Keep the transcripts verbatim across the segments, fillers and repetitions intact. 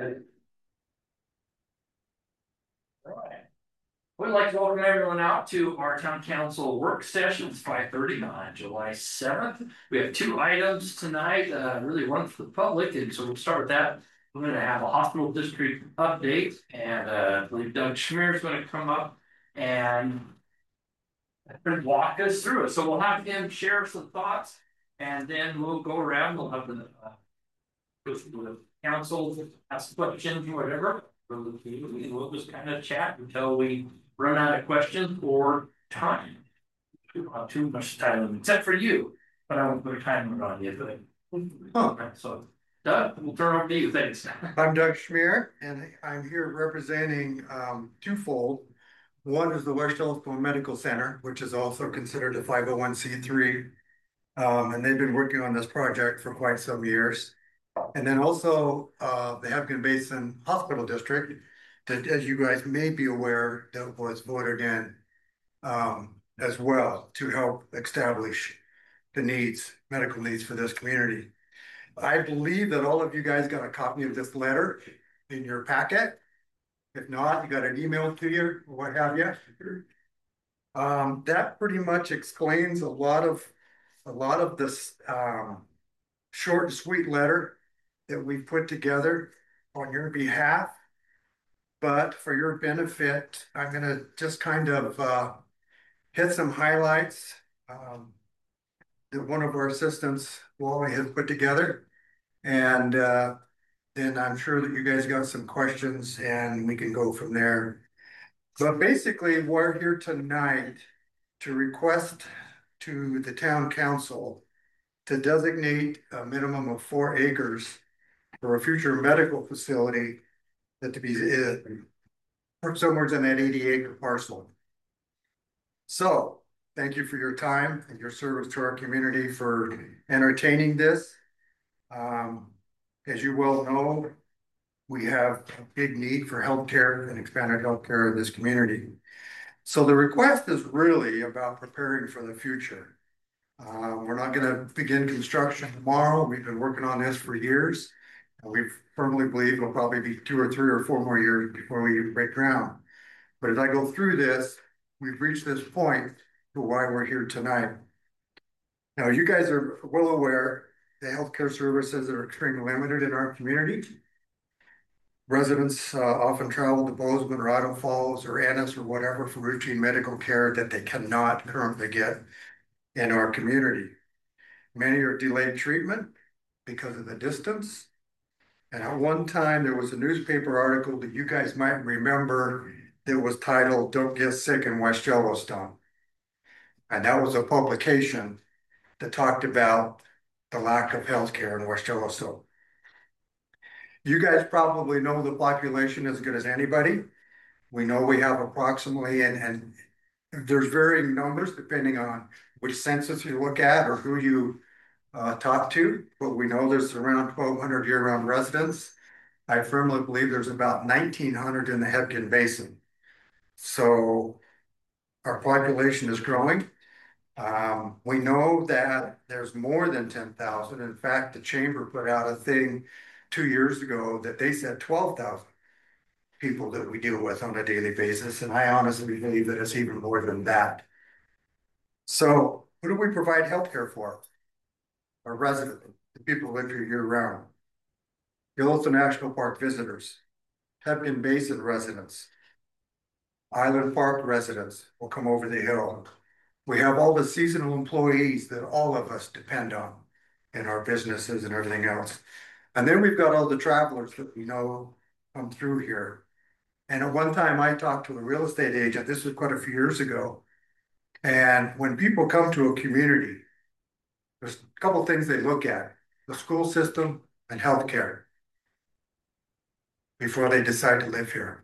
Right. We'd like to welcome everyone out to our town council work session. It's five thirty on July seventh. We have two items tonight, uh, really one for the public, and so we'll start with that. We're going to have a hospital district update, and uh, I believe Doug Schmier is going to come up and walk us through it. So we'll have him share some thoughts, and then we'll go around. We'll have the uh, the council ask questions, whatever. We'll just kind of chat until we run out of questions or time. Too, uh, too much time, except for you, but I won't put a timer on you. But oh, okay, so Doug, we'll turn over to you. Thanks. I'm Doug Schmier, and I'm here representing um, twofold. One is the West Yellowstone Medical Center, which is also considered a five oh one c three, um, and they've been working on this project for quite some years. And then also uh, the Hebgen Basin Hospital District, that, as you guys may be aware, that was voted in um, as well to help establish the needs, medical needs for this community. I believe that all of you guys got a copy of this letter in your packet. If not, you got an email to you or what have you. Um, that pretty much explains a lot of a lot of this um, short and sweet letter that we've put together on your behalf. But for your benefit, I'm going to just kind of uh, hit some highlights um, that one of our assistants, Wally, has put together. And uh, then I'm sure that you guys got some questions and we can go from there. But basically, we're here tonight to request to the town council to designate a minimum of four acres for a future medical facility that to be uh, somewhere in that eighty acre parcel. So thank you for your time and your service to our community for entertaining this. Um, as you well know, we have a big need for healthcare and expanded healthcare in this community. So the request is really about preparing for the future. Uh, we're not going to begin construction tomorrow. We've been working on this for years. And we firmly believe it'll probably be two or three or four more years before we break ground. But as I go through this, we've reached this point to why we're here tonight. Now, you guys are well aware the healthcare services are extremely limited in our community. Residents uh, often travel to Bozeman or Idaho Falls or Ennis or whatever for routine medical care that they cannot currently get in our community. Many are delayed treatment because of the distance. And at one time, there was a newspaper article that you guys might remember that was titled, "Don't Get Sick in West Yellowstone." And that was a publication that talked about the lack of health care in West Yellowstone. You guys probably know the population as good as anybody. We know we have approximately, and, and there's varying numbers depending on which census you look at or who you uh, talk to, but we know there's around twelve hundred year-round residents. I firmly believe there's about nineteen hundred in the Hebgen Basin. So our population is growing. Um, we know that there's more than ten thousand. In fact, the chamber put out a thing two years ago that they said twelve thousand people that we deal with on a daily basis. And I honestly believe that it's even more than that. So who do we provide healthcare for? Our residents, the people who live here year round. Yellowstone National Park visitors, Hebgen Basin residents, Island Park residents will come over the hill. We have all the seasonal employees that all of us depend on in our businesses and everything else. And then we've got all the travelers that we know come through here. And at one time I talked to a real estate agent, this was quite a few years ago. And when people come to a community, there's a couple of things they look at, the school system and healthcare, before they decide to live here.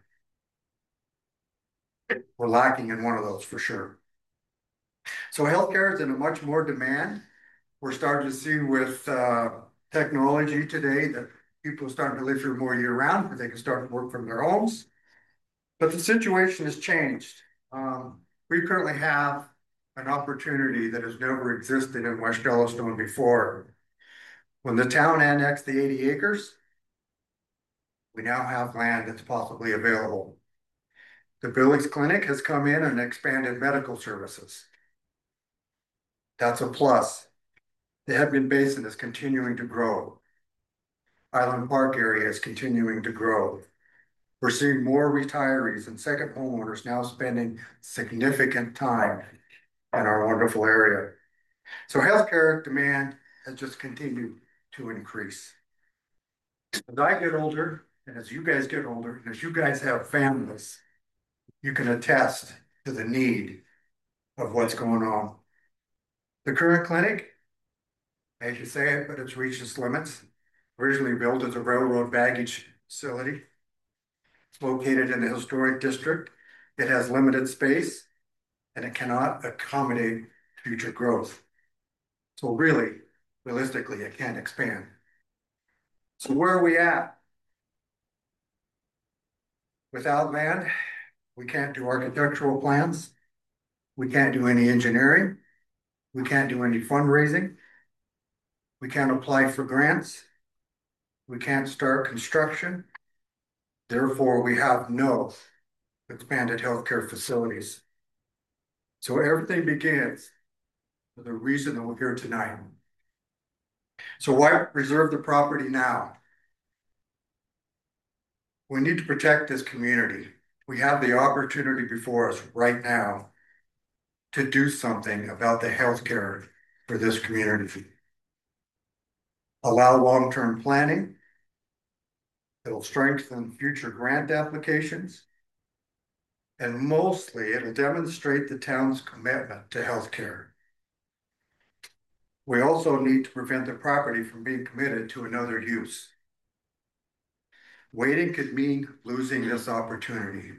We're lacking in one of those for sure. So healthcare is in a much more demand. We're starting to see with uh, technology today that people are starting to live here more year round because they can start to work from their homes. But the situation has changed. Um, we currently have an opportunity that has never existed in West Yellowstone before. When the town annexed the eighty acres, we now have land that's possibly available. The Billings Clinic has come in and expanded medical services. That's a plus. The Hebgen Basin is continuing to grow. Island Park area is continuing to grow. We're seeing more retirees and second homeowners now spending significant time in our wonderful area. So healthcare demand has just continued to increase. As I get older, and as you guys get older, and as you guys have families, you can attest to the need of what's going on. The current clinic, I hate to say it, but it's reached its limits. Originally built as a railroad baggage facility. It's located in the historic district. It has limited space and it cannot accommodate future growth. So really, realistically, it can't expand. So where are we at? Without land, we can't do architectural plans. We can't do any engineering. We can't do any fundraising. We can't apply for grants. We can't start construction. Therefore, we have no expanded healthcare facilities. So everything begins with the reason that we're here tonight. So why reserve the property now? We need to protect this community. We have the opportunity before us right now to do something about the healthcare for this community. Allow long-term planning. It'll strengthen future grant applications. And mostly, it'll demonstrate the town's commitment to healthcare. We also need to prevent the property from being committed to another use. Waiting could mean losing this opportunity.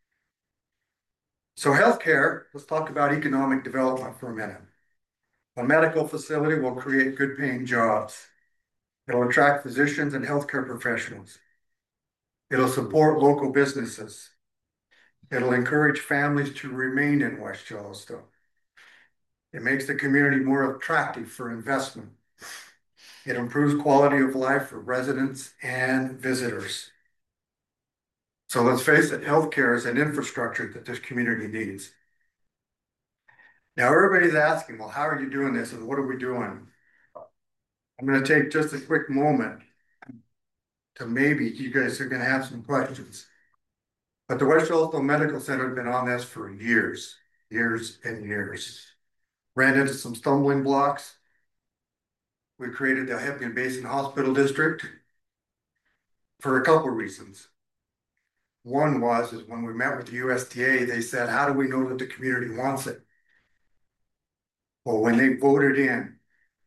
So healthcare, let's talk about economic development for a minute. A medical facility will create good paying jobs. It'll attract physicians and healthcare professionals. It'll support local businesses. It'll encourage families to remain in West Yellowstone. It makes the community more attractive for investment. It improves quality of life for residents and visitors. So let's face it, healthcare is an infrastructure that this community needs. Now everybody's asking, well, how are you doing this and what are we doing? I'm going to take just a quick moment to maybe you guys are going to have some questions. But the West Yellowstone Medical Center has been on this for years, years and years. Ran into some stumbling blocks. We created the Hebgen Basin Hospital District for a couple of reasons. One was is when we met with the U S D A, they said, how do we know that the community wants it? Well, when they voted in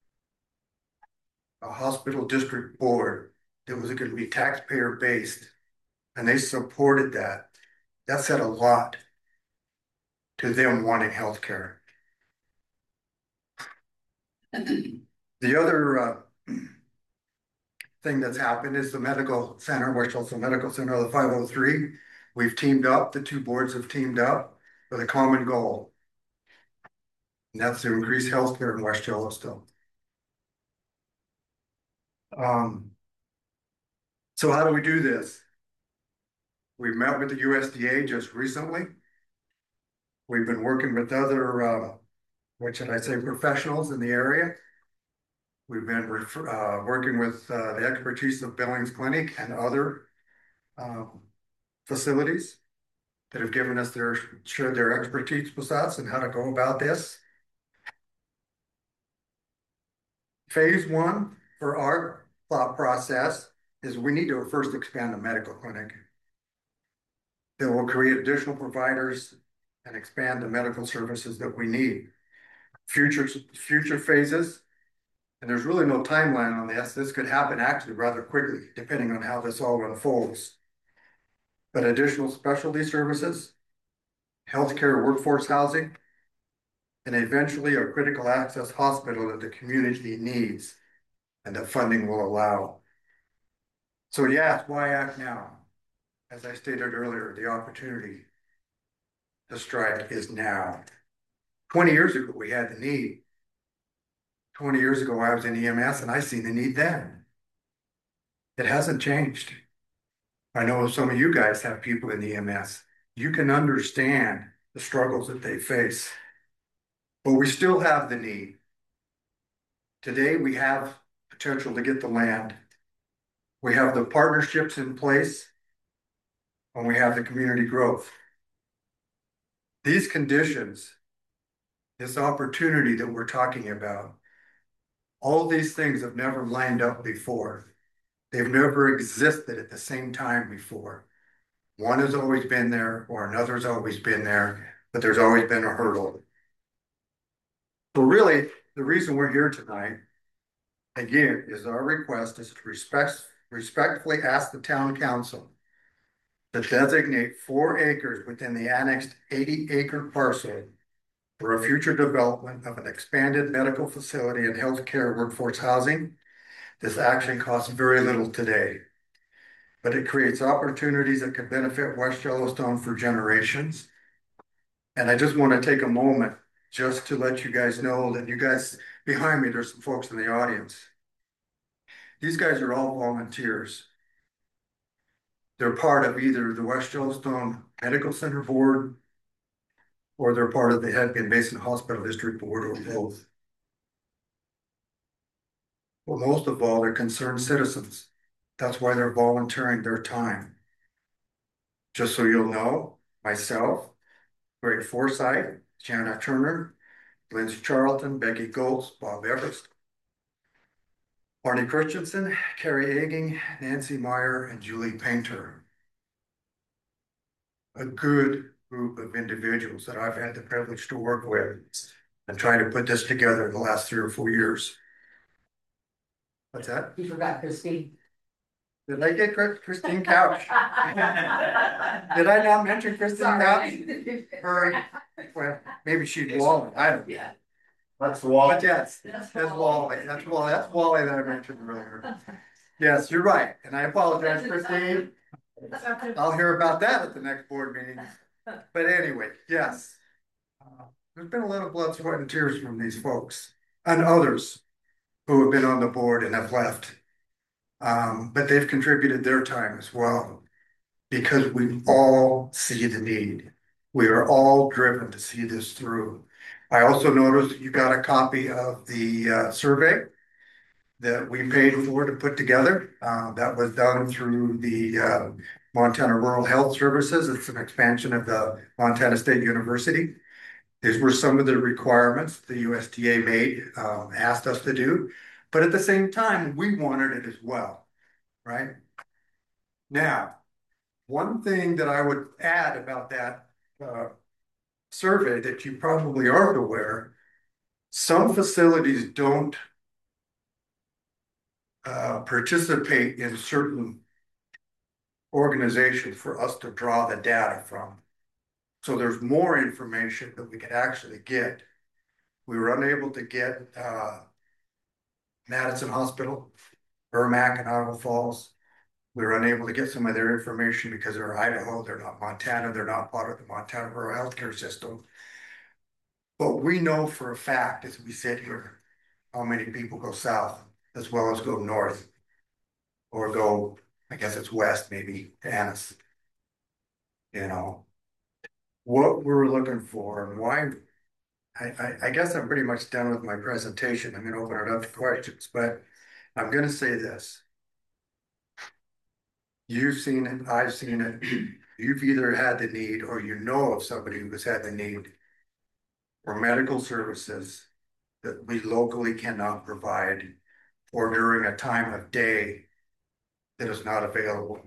a hospital district board that was going to be taxpayer based, and they supported that, that said a lot to them wanting health care. The other uh, thing that's happened is the medical center, West Yellowstone Medical Center, the five oh three. We've teamed up, the two boards have teamed up with a common goal. And that's to increase healthcare in West Yellowstone. Um, so how do we do this? We met with the U S D A just recently. We've been working with other, uh, what should I say, professionals in the area. We've been uh, working with uh, the expertise of Billings Clinic and other uh, facilities that have given us their, shared their expertise with us and how to go about this. Phase one for our thought process is we need to first expand the medical clinic. That will create additional providers and expand the medical services that we need. Future, future phases, and there's really no timeline on this. This could happen actually rather quickly, depending on how this all unfolds. But additional specialty services, healthcare workforce housing, and eventually a critical access hospital that the community needs and the funding will allow. So yes, why act now? As I stated earlier, the opportunity to strike is now. twenty years ago, we had the need. twenty years ago, I was in E M S and I seen the need then. It hasn't changed. I know some of you guys have people in the E M S. You can understand the struggles that they face, but we still have the need. Today, we have potential to get the land. We have the partnerships in place, and we have the community growth. These conditions, this opportunity that we're talking about, all these things have never lined up before. They've never existed at the same time before. One has always been there, or another's always been there, but there's always been a hurdle. So really, the reason we're here tonight, again, is our request is to respect, respectfully ask the town council to designate four acres within the annexed eighty acre parcel for a future development of an expanded medical facility and healthcare workforce housing. This action costs very little today, but it creates opportunities that could benefit West Yellowstone for generations. And I just want to take a moment just to let you guys know that you guys behind me, there's some folks in the audience. These guys are all volunteers. They're part of either the West Yellowstone Medical Center Board or they're part of the Hemingway Basin Hospital District Board or both. Well, most of all, they're concerned citizens. That's why they're volunteering their time. Just so you'll know, myself, Greg Forsythe, Jana Turner, Lindsay Charlton, Becky Goltz, Bob Everest, Barney Christensen, Carrie Egging, Nancy Meyer, and Julie Painter. A good group of individuals that I've had the privilege to work with and trying to put this together in the last three or four years. What's that? You forgot Christine. Did I get Christine Couch? Did I not mention Christine Couch? Her, well, maybe she's Wally. I don't know. Yeah. That's Wally. But yes, that's Wally. That's Wally. That's Wally that I mentioned earlier. Yes, you're right. And I apologize, Christine. I'll hear about that at the next board meeting. But anyway, yes. Uh, there's been a lot of blood, sweat, and tears from these folks and others who have been on the board and have left. Um, but they've contributed their time as well because we all see the need. We are all driven to see this through. I also noticed you got a copy of the uh, survey that we paid for to put together. Uh, that was done through the uh, Montana Rural Health Services. It's an expansion of the Montana State University. These were some of the requirements the U S D A made, um, asked us to do. But at the same time, we wanted it as well, right? Now, one thing that I would add about that uh, survey that you probably aren't aware, some facilities don't uh, participate in certain organizations for us to draw the data from. So there's more information that we could actually get. We were unable to get uh, Madison Hospital, Ermac and Idaho Falls. We were unable to get some of their information because they're Idaho, they're not Montana, they're not part of the Montana rural healthcare system. But we know for a fact as we sit here how many people go south as well as go north or go, I guess it's west, maybe to Annis. You know, what we're looking for and why. I, I, I guess I'm pretty much done with my presentation. I'm going to open it up to questions, but I'm going to say this. You've seen it, I've seen it. You've either had the need or you know of somebody who has had the need for medical services that we locally cannot provide or during a time of day that is not available.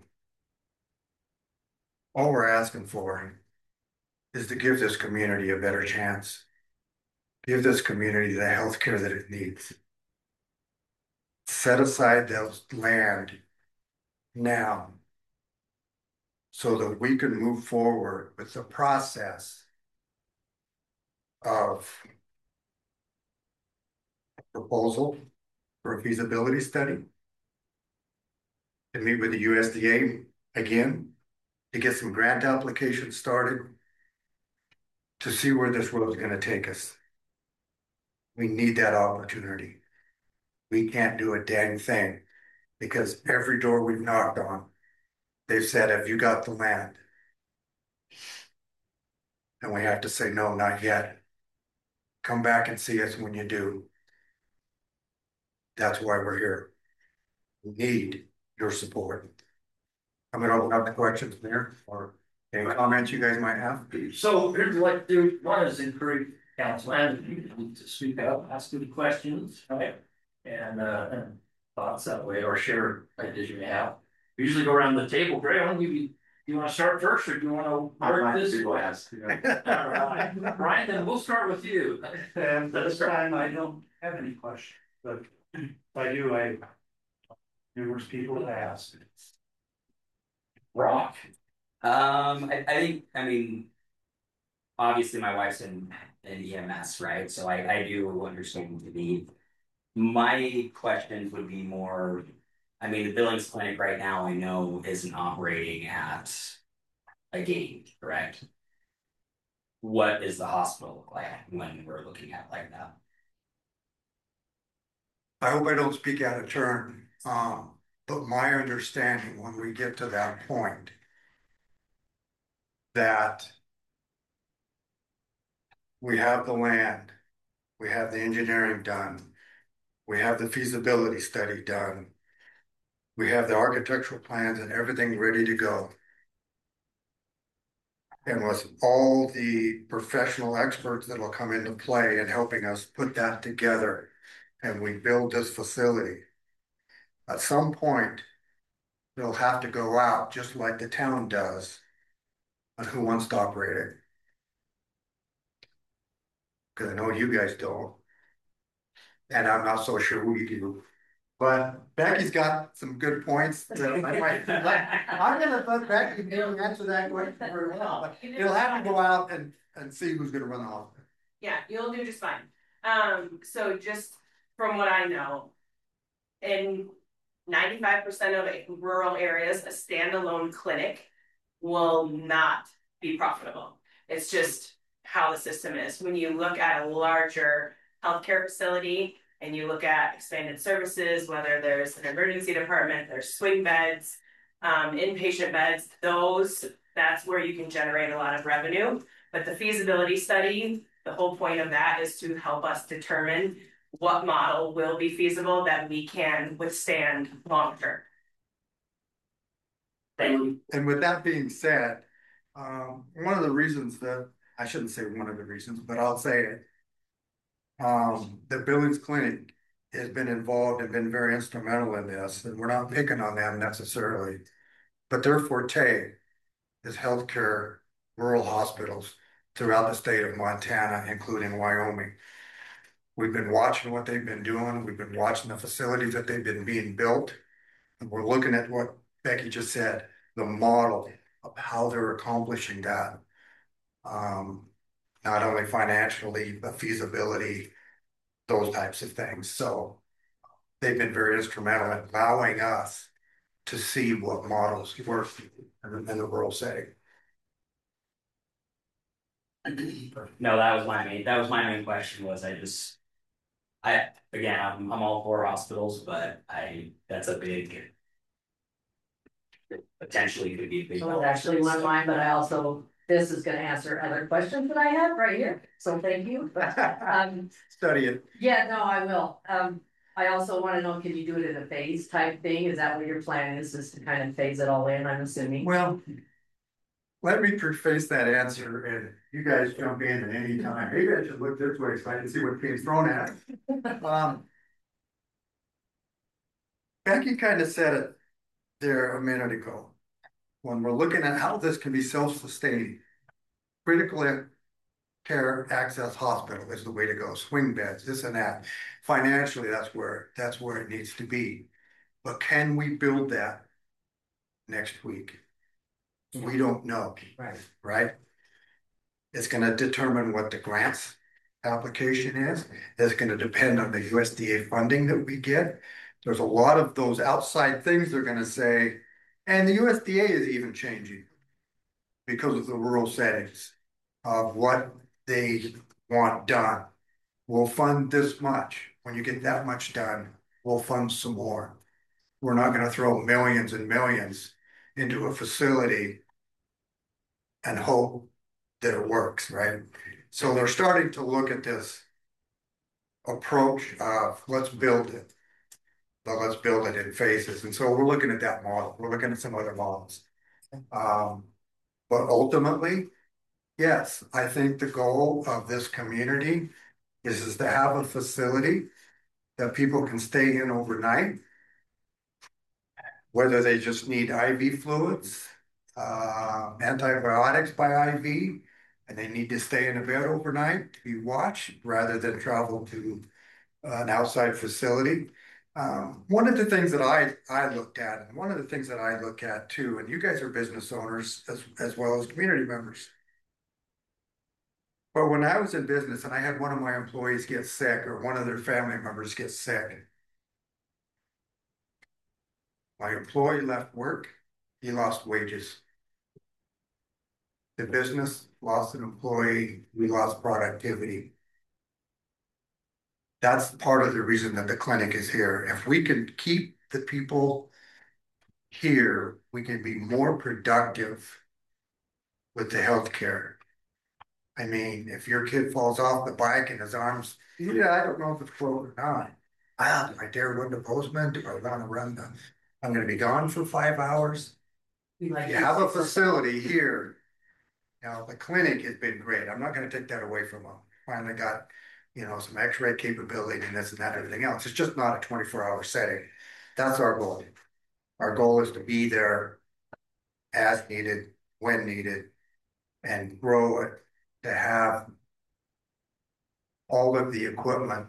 All we're asking for is to give this community a better chance. Give this community the health care that it needs. Set aside those land now so that we can move forward with the process of proposal for a feasibility study to meet with the U S D A again, to get some grant applications started, to see where this road is going to take us. We need that opportunity. We can't do a dang thing because every door we've knocked on, They've said, have you got the land? And we have to say, no, not yet. Come back and see us when you do. That's why we're here. We need your support. I'm gonna open up the questions there, or any comments you guys might have. So here's what do, one is encourage council and you to speak up, ask good questions, right? And, uh, and thoughts that way, or share ideas you may have. We usually go around the table. Gray, I want to give you, you want to start first, or do you want to work this? People ask. All right, Brian, then we'll start with you. And this time I don't have any questions, but if I do, I have numerous people to ask. Rock. Um, I, I think, I mean, obviously my wife's in, in E M S, right? So I, I do understand the need. My questions would be more, I mean, the Billings Clinic right now, I know isn't operating at a gain, correct? What is the hospital look like when we're looking at like that? I hope I don't speak out of turn, um, but my understanding when we get to that point that we have the land, we have the engineering done, we have the feasibility study done, we have the architectural plans and everything ready to go. And with all the professional experts that will come into play in helping us put that together and we build this facility, at some point, they'll have to go out just like the town does on who wants to operate it. Because I know you guys don't. And I'm not so sure we do. But Becky's got some good points that I might, like, I'm gonna let Becky be able to answer that question very well, but it'll have to go out and, and see who's gonna run the office. Yeah, you'll do just fine. Um, so just from what I know, in ninety-five percent of rural areas, a standalone clinic will not be profitable. It's just how the system is. When you look at a larger healthcare facility and you look at expanded services, whether there's an emergency department, there's swing beds, um, inpatient beds, those, that's where you can generate a lot of revenue. But the feasibility study, the whole point of that is to help us determine what model will be feasible that we can withstand long term. And, and with that being said, um, one of the reasons that, I shouldn't say one of the reasons, but I'll say it. Um, the Billings Clinic has been involved and been very instrumental in this, and we're not picking on them necessarily, but their forte is healthcare, rural hospitals throughout the state of Montana, including Wyoming. We've been watching what they've been doing. We've been watching the facilities that they've been being built. And we're looking at what Becky just said, the model of how they're accomplishing that. Um, not only financially, but feasibility, those types of things. So they've been very instrumental in allowing us to see what models work in the rural setting. No, that was my main, that was my main question was I just, I, again, I'm, I'm all for hospitals, but I, that's a big, potentially could be a big. So it's actually one of mine, but I also, this is gonna answer other questions that I have right here, so thank you. Um, Study it. yeah, no, I will. Um, I also wanna know, can you do it in a phase type thing? Is that what your plan is, is to kind of phase it all in, I'm assuming? Well, let me preface that answer and you guys jump in at any time. Maybe I should look this way so I can see what's being thrown at me. Um, Becky kind of said it there a minute ago. When we're looking at how this can be self-sustaining, critical care access hospital is the way to go. Swing beds, this and that. Financially, that's where that's where it needs to be. But can we build that next week? We don't know. Right. Right? It's going to determine what the grants application is. It's going to depend on the U S D A funding that we get. There's a lot of those outside things they're going to say, and the U S D A is even changing because of the rural settings of what they want done. We'll fund this much. When you get that much done, we'll fund some more. We're not going to throw millions and millions into a facility and hope that it works, right? So they're starting to look at this approach of let's build it, but let's build it in phases. And so we're looking at that model. We're looking at some other models. Um, but ultimately, yes, I think the goal of this community is, is to have a facility that people can stay in overnight, whether they just need I V fluids, uh, antibiotics by I V, and they need to stay in a bed overnight to be watched rather than travel to an outside facility. Um, one of the things that I, I looked at, and one of the things that I look at too, and you guys are business owners as, as well as community members. But when I was in business and I had one of my employees get sick or one of their family members get sick, my employee left work, he lost wages. The business lost an employee, we lost productivity. That's part of the reason that the clinic is here. If we can keep the people here, we can be more productive with the healthcare. I mean, if your kid falls off the bike and his arms, yeah, I don't know if it's broken or not. Ah, do I dare run the postman? Do I want to run the, I'm gonna be gone for five hours. We like You have a facility here. Now, the clinic has been great. I'm not gonna take that away from them. Finally got, you know, some x-ray capability and this and that, everything else. It's just not a twenty-four hour setting. That's our goal. Our goal is to be there as needed, when needed, and grow it to have all of the equipment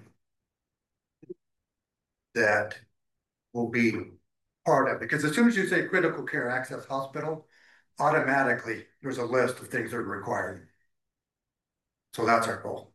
that will be part of it. Because as soon as you say critical care access hospital, automatically there's a list of things that are required. So that's our goal.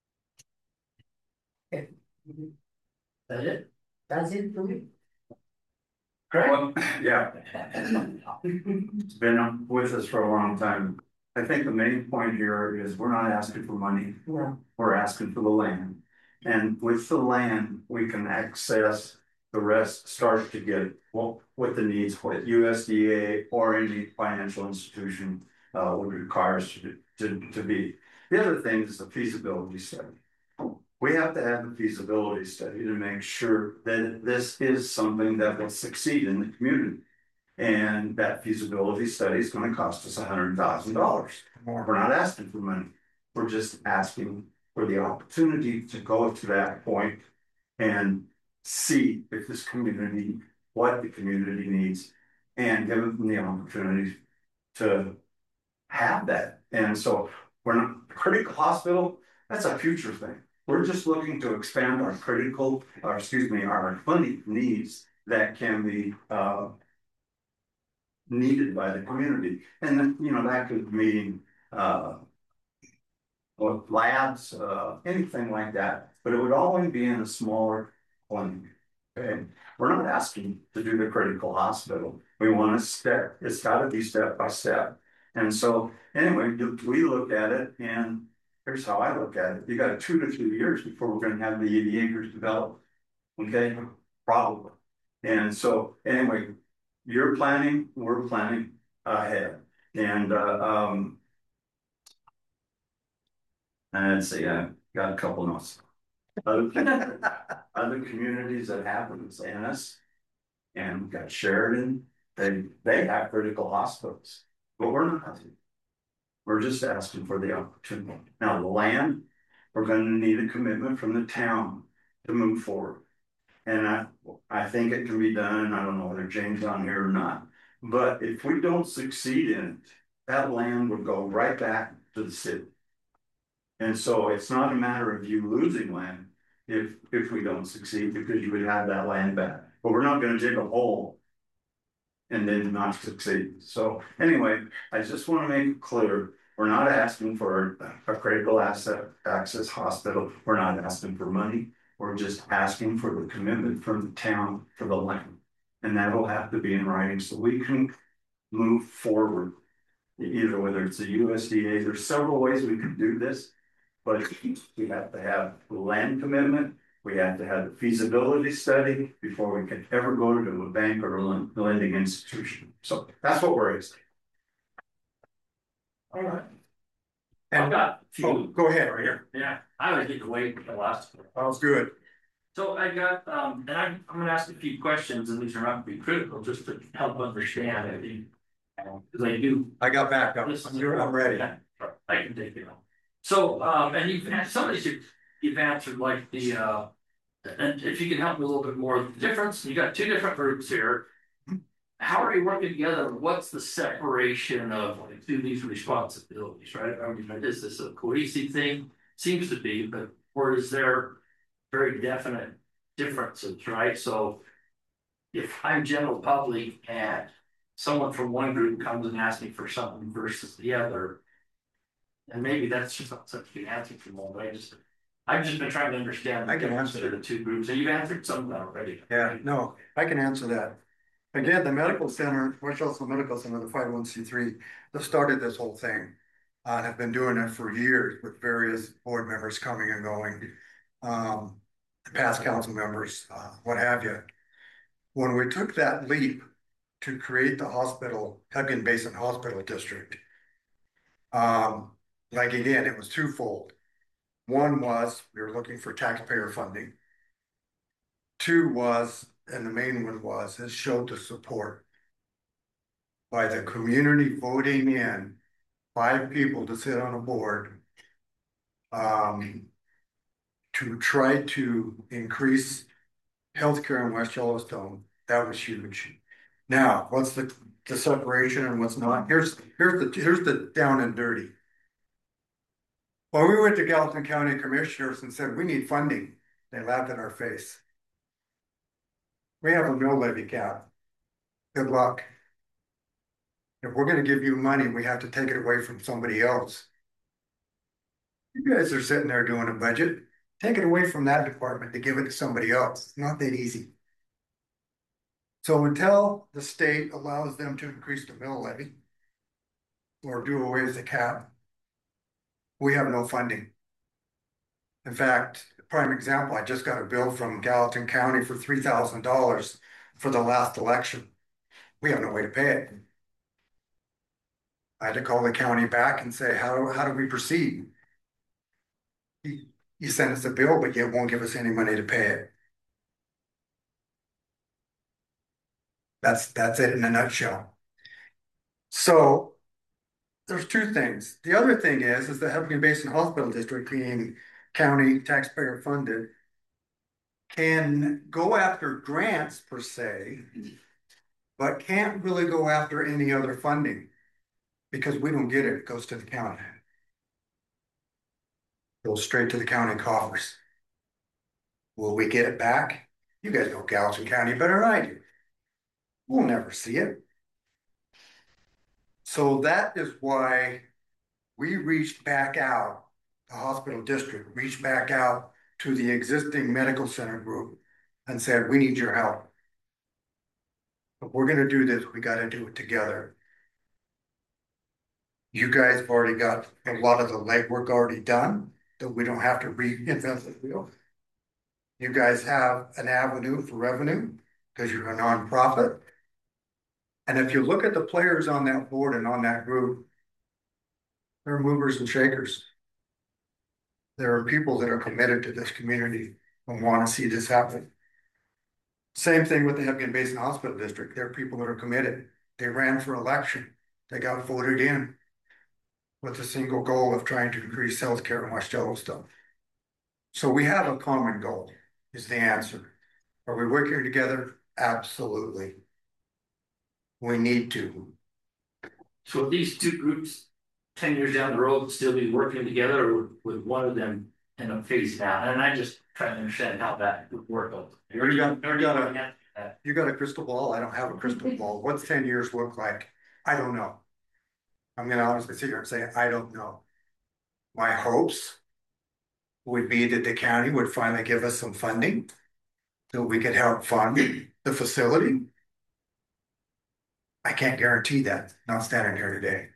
That's it? That's it for me? Well, yeah, it's been with us for a long time. I think the main point here is we're not asking for money. Yeah. We're asking for the land. And with the land, we can access the rest, start to get what, what the needs for U S D A or any financial institution uh, would require us to, to, to be. The other thing is the feasibility study. We have to have a feasibility study to make sure that this is something that will succeed in the community. And that feasibility study is going to cost us a hundred thousand dollars. We're not asking for money. We're just asking for the opportunity to go to that point and see if this community, what the community needs, and give them the opportunity to have that. And so we're not critical hospital, that's a future thing. We're just looking to expand our critical, or excuse me, our clinic needs that can be uh, needed by the community. And then, you know, that could mean uh, labs, uh, anything like that. But it would always be in a smaller clinic. Okay, we're not asking to do the critical hospital. We want to step, it's got to be step by step. And so, anyway, we look at it, and here's how I look at it. You got two to three years before we're going to have the eighty acres developed. Okay, probably. And so, anyway, you're planning, we're planning ahead. And, uh, um, and let's see, I got a couple notes. Other, other communities that have them, Annis, and we've got Sheridan, they, they have critical hospitals, but we're not. We're just asking for the opportunity. Now, the land, we're going to need a commitment from the town to move forward. And I, I think it can be done. I don't know whether James on here or not, but if we don't succeed in it, that land would go right back to the city. And so it's not a matter of you losing land if, if we don't succeed, because you would have that land back. But we're not going to dig a hole and then not succeed. So anyway, I just want to make it clear, we're not asking for a critical asset access hospital. We're not asking for money. We're just asking for the commitment from the town for the land. And that will have to be in writing so we can move forward. Either whether it's a U S D A, there's several ways we can do this, but we have to have land commitment We have to have the feasibility study before we can ever go to a bank or a lend- lending institution. So that's what worries. All right. And- I've got a few. Oh, go ahead, right here. Yeah, I was getting away from the last. That was good. So I got, um, and I'm, I'm gonna ask a few questions, and these are not to be critical, just to help understand, I think. Cause I do. I got back up. listen to- You're- I'm ready. Yeah, I can take it on. So, um, and you've, had some of these you've, you've answered like the, uh. And if you can help me a little bit more, the difference, you got two different groups here. How are you working together? What's the separation of like two of these responsibilities, right? I mean, is this a cohesive thing? Seems to be, but, or is there very definite differences, right? So if I'm general public and someone from one group comes and asks me for something versus the other, and maybe that's just not such a good answer for them, but I just, I've just been trying to understand. I can the difference answer. of the two groups, and you've answered some of that already. Yeah, no, I can answer that. Again, the medical center, West Charleston Medical Center, the five oh one C three, that started this whole thing. Uh, and have been doing it for years with various board members coming and going. Um, past council members, uh, what have you. When we took that leap to create the hospital, Hebgen Basin Hospital District. Um, like again, it was twofold. One was, we were looking for taxpayer funding. Two was, and the main one was, it showed the support by the community voting in five people to sit on a board um, to try to increase healthcare in West Yellowstone. That was huge. Now, what's the, the separation and what's not? Here's here's the here's the down and dirty. Well, we went to Gallatin County Commissioners and said, we need funding. They laughed in our face. We have a mill levy cap. Good luck. If we're gonna give you money, we have to take it away from somebody else. You guys are sitting there doing a budget. Take it away from that department to give it to somebody else. It's not that easy. So until the state allows them to increase the mill levy or do away with the cap, we have no funding. In fact, prime example, I just got a bill from Gallatin County for three thousand dollars for the last election. We have no way to pay it. I had to call the county back and say, how, how do we proceed? You, you send us a bill, but yet won't give us any money to pay it. That's, that's it in a nutshell. So there's two things. The other thing is, is the Hebgen Basin Hospital District being county taxpayer funded can go after grants per se, but can't really go after any other funding because we don't get it. It goes to the county. Goes straight to the county coffers. Will we get it back? You guys know Gallatin County better than I do. We'll never see it. So that is why we reached back out, the hospital district reached back out to the existing medical center group and said, we need your help. If we're gonna do this, we gotta do it together. You guys have already got a lot of the legwork already done, that we don't have to reinvent the wheel. You guys have an avenue for revenue because you're a nonprofit. And if you look at the players on that board and on that group, they're movers and shakers. There are people that are committed to this community and want to see this happen. Same thing with the Hebgen Basin Hospital District. There are people that are committed. They ran for election. They got voted in with the single goal of trying to increase healthcare in West Yellowstone. So we have a common goal, is the answer. Are we working together? Absolutely. We need to. So if these two groups, ten years down the road, would still be working together, or would, would one of them end up phasing out? And I just trying to understand how that would work. You already got- already got a- looking at that. You got a crystal ball? I don't have a crystal ball. What's ten years look like? I don't know. I'm gonna honestly sit here and say, I don't know. My hopes would be that the county would finally give us some funding so we could help fund the facility. I can't guarantee that, not standing here today.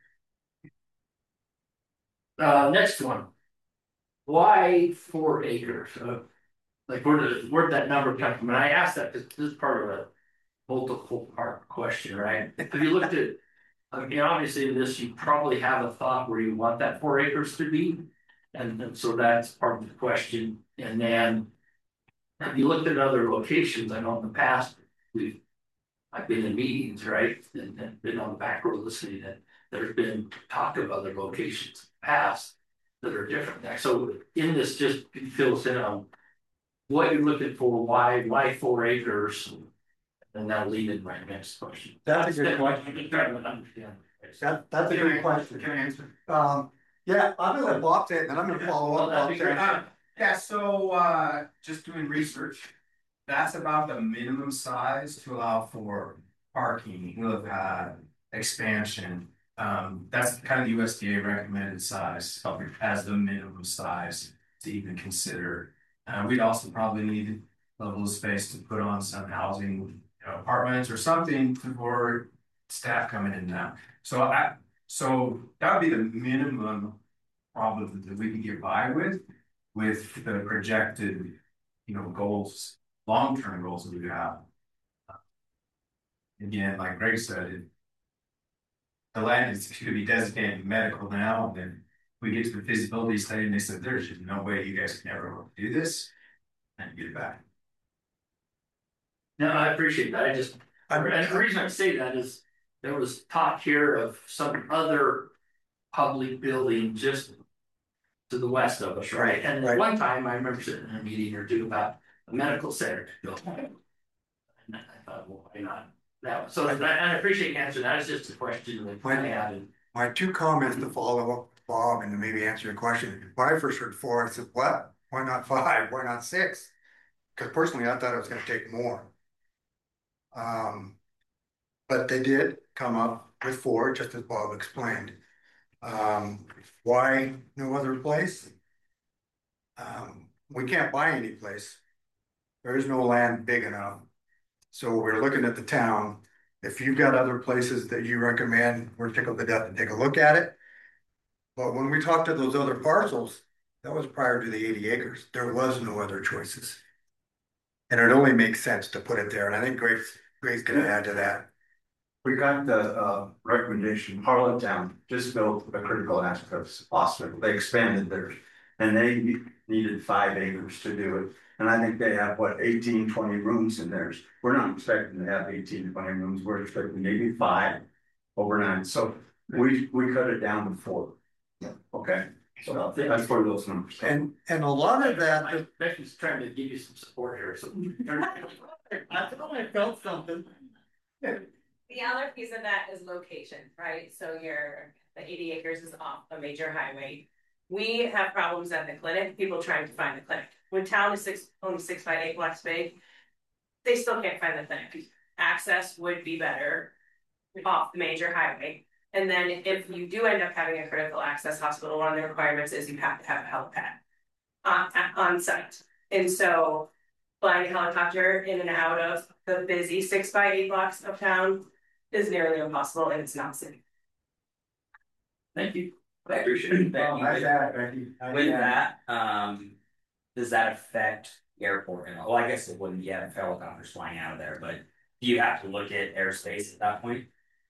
Uh, next one. Why four acres? Uh, like where did, where'd that number come from? And I asked that because this is part of a multiple part question, right? Have you looked at, I mean, obviously in this, you probably have a thought where you want that four acres to be. And, and so that's part of the question. And then have you looked at other locations? I know in the past, we've, I've been in meetings, right? And, and been on the back row listening, and there's been talk of other locations in the past that are different. So in this, just fill us in on what you're looking for, why, why four acres? And that'll lead into my next question. That's a good question. I'm just trying to understand. That, that's a good question. Can I answer? Um, yeah, I'm gonna let Bob say it, and I'm gonna follow Well, up. that'd Bob be great. saying- Uh, yeah, so, uh, just doing research. That's about the minimum size to allow for parking, with, uh, expansion. Um, that's kind of the U S D A recommended size as the minimum size to even consider. Uh, we'd also probably need a little space to put on some housing, you know, apartments or something for staff coming in now. So I, so that would be the minimum probably that we can get by with, with the projected, you know, goals, long-term goals that we have. Again, like Greg said, it, the land is going to be designated medical now, and then we get to the feasibility study and they said, there's just no way you guys can ever do this, and get it back. No, I appreciate that. I just, and the reason I say that is there was talk here of some other public building just to the west of us, right? And at Right. one time, I remember sitting in a meeting or two about a medical center to build. And I thought, well, why not? That, so I, I appreciate you answering that. It's just a question that I had. And My two comments to follow up, Bob, and to maybe answer your question. When I first heard four, I said, what? Why not five? Why not six? Because personally, I thought it was gonna take more. Um, but they did come up with four, just as Bob explained. Um, why no other place? Um, we can't buy any place. There is no land big enough. So we're looking at the town. If you've got other places that you recommend, we're tickled to death to take a look at it. But when we talked to those other parcels, that was prior to the eighty acres. There was no other choices. And it only makes sense to put it there. And I think Greg's, Greg's gonna add to that. We got the uh recommendation, Harlantown just built a critical access hospital, they expanded theirs. And they needed five acres to do it, and I think they have, what, eighteen, twenty rooms in theirs. We're not expecting to have eighteen, twenty rooms, we're expecting maybe five overnight, so we, we cut it down to four. Yeah. Okay, so that's for those numbers. And, and a lot of that, I, Becky's trying to give you some support here. So I thought I felt something. The other piece of that is location, right? So your, the eighty acres is off a major highway. We have problems at the clinic, people trying to find the clinic. When town is six, only six by eight blocks big, they still can't find the clinic. Access would be better off the major highway. And then if you do end up having a critical access hospital, one of the requirements is you have to have a helipad on, on site. And so flying a helicopter in and out of the busy six by eight blocks of town is nearly impossible, and it's not safe. thank you. I appreciate it. Oh, Thank nice you. add, Becky. Nice With add. that, um, does that affect the airport at all? Well, I guess it wouldn't yet if helicopters flying out of there, but do you have to look at airspace at that point?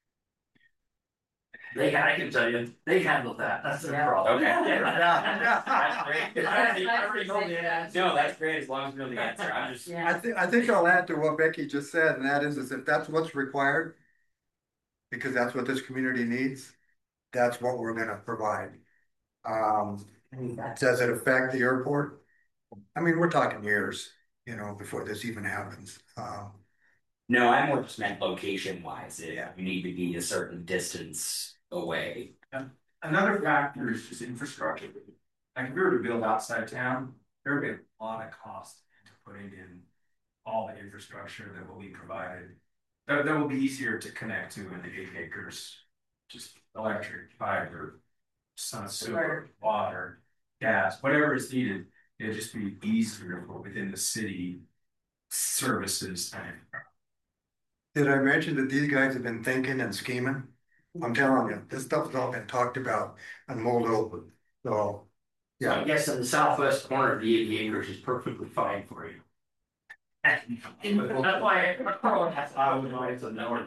They, I can tell you, they handled that. That's their Yeah. problem. Okay. That's great. That's I already know the answer. No, that's great, as long as we know the answer, I'm just. Yeah. I think, I think I'll add to what Becky just said, and that is, is if that's what's required, because that's what this community needs, that's what we're gonna provide. Um, does it affect the airport? I mean, we're talking years, you know, before this even happens. Um, No, I more just meant location wise, if you need to be a certain distance away. Another factor is just infrastructure. Like if we were to build outside town, there would be a lot of cost into putting in all the infrastructure that will be provided. That, that will be easier to connect to in the eight acres, just electric, fiber, sun, sewer, water, gas, whatever is needed. It'll just be easier for within the city services and. Did I mention that these guys have been thinking and scheming? I'm telling you, this stuff's all been talked about and mulled over. So So I guess in the southwest corner, the eighty acres is perfectly fine for you. That's why I, I would like to know.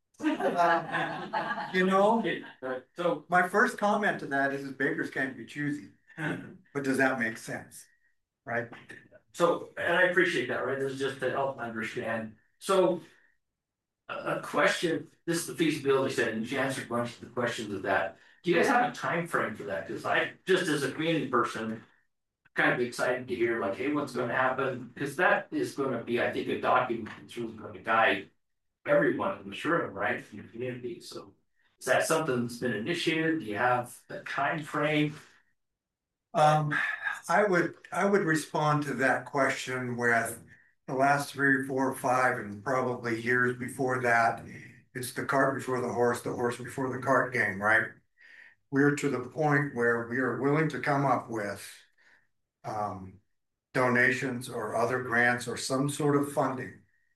You know, So, my first comment to that is, is bakers can't be choosy, but does that make sense? Right? so, and I appreciate that, right? This is just to help understand. So. A, a question, this is the feasibility study, and you answered a bunch of the questions of that. Do you guys have a time frame for that? Because I, just as a community person, kind of excited to hear like, hey, what's going to happen? Because that is going to be, I think, a document that's really going to guide everyone in this room, right, in your community. So is that something that's been initiated? Do you have a time frame? Um, I would, I would respond to that question with the last three, four, five, and probably years before that. It's the cart before the horse, the horse before the cart game, right? We're to the point where we are willing to come up with um, donations or other grants or some sort of funding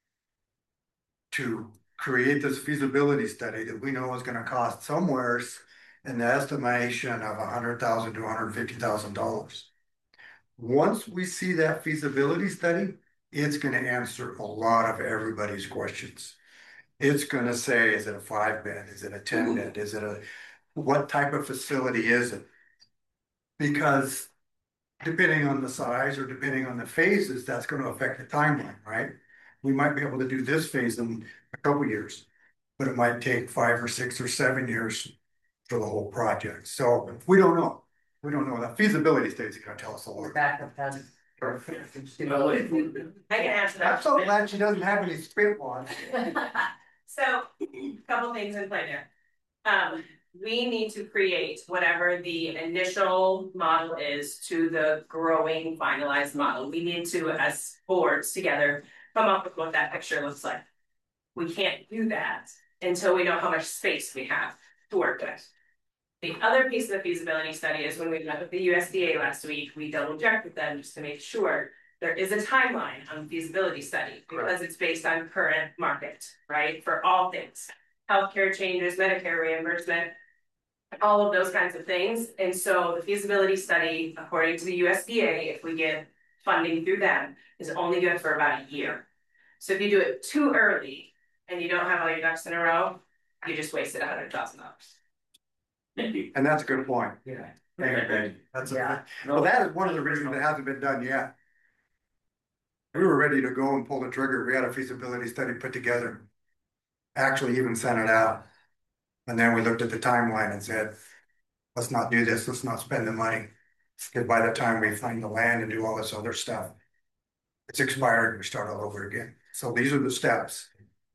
to create this feasibility study that we know is going to cost somewhere in the estimation of a hundred thousand to one hundred fifty thousand dollars. Once we see that feasibility study, it's going to answer a lot of everybody's questions. It's going to say, is it a five bed? Is it a ten bed? Is it a, what type of facility is it? Because depending on the size or depending on the phases, that's going to affect the timeline, right? We might be able to do this phase in a couple years, but it might take five or six or seven years for the whole project. So we don't know. We don't know. That feasibility stage is going to tell us a lot. Backup has. Perfect. I can answer that. I'm so glad she doesn't have any spit on. So, a couple things in play there. Um, we need to create whatever the initial model is to the growing finalized model. We need to, as boards together, come up with what that picture looks like. We can't do that until we know how much space we have to work with. The other piece of the feasibility study is when we met with the U S D A last week, we double checked with them just to make sure there is a timeline on the feasibility study because it's based on current market, right? For all things, healthcare changes, Medicare reimbursement, all of those kinds of things. And so the feasibility study, according to the U S D A, if we get funding through them, is only good for about a year. So if you do it too early and you don't have all your ducks in a row, you just wasted a hundred thousand dollars. Thank you. And that's a good point. Yeah. Thank you. That's Yeah. a, well, that is one of the reasons it hasn't been done yet. We were ready to go and pull the trigger. We had a feasibility study put together. Actually even sent it out. And then we looked at the timeline and said, let's not do this. Let's not spend the money. Because by the time we find the land and do all this other stuff, it's expired and we start all over again. So these are the steps.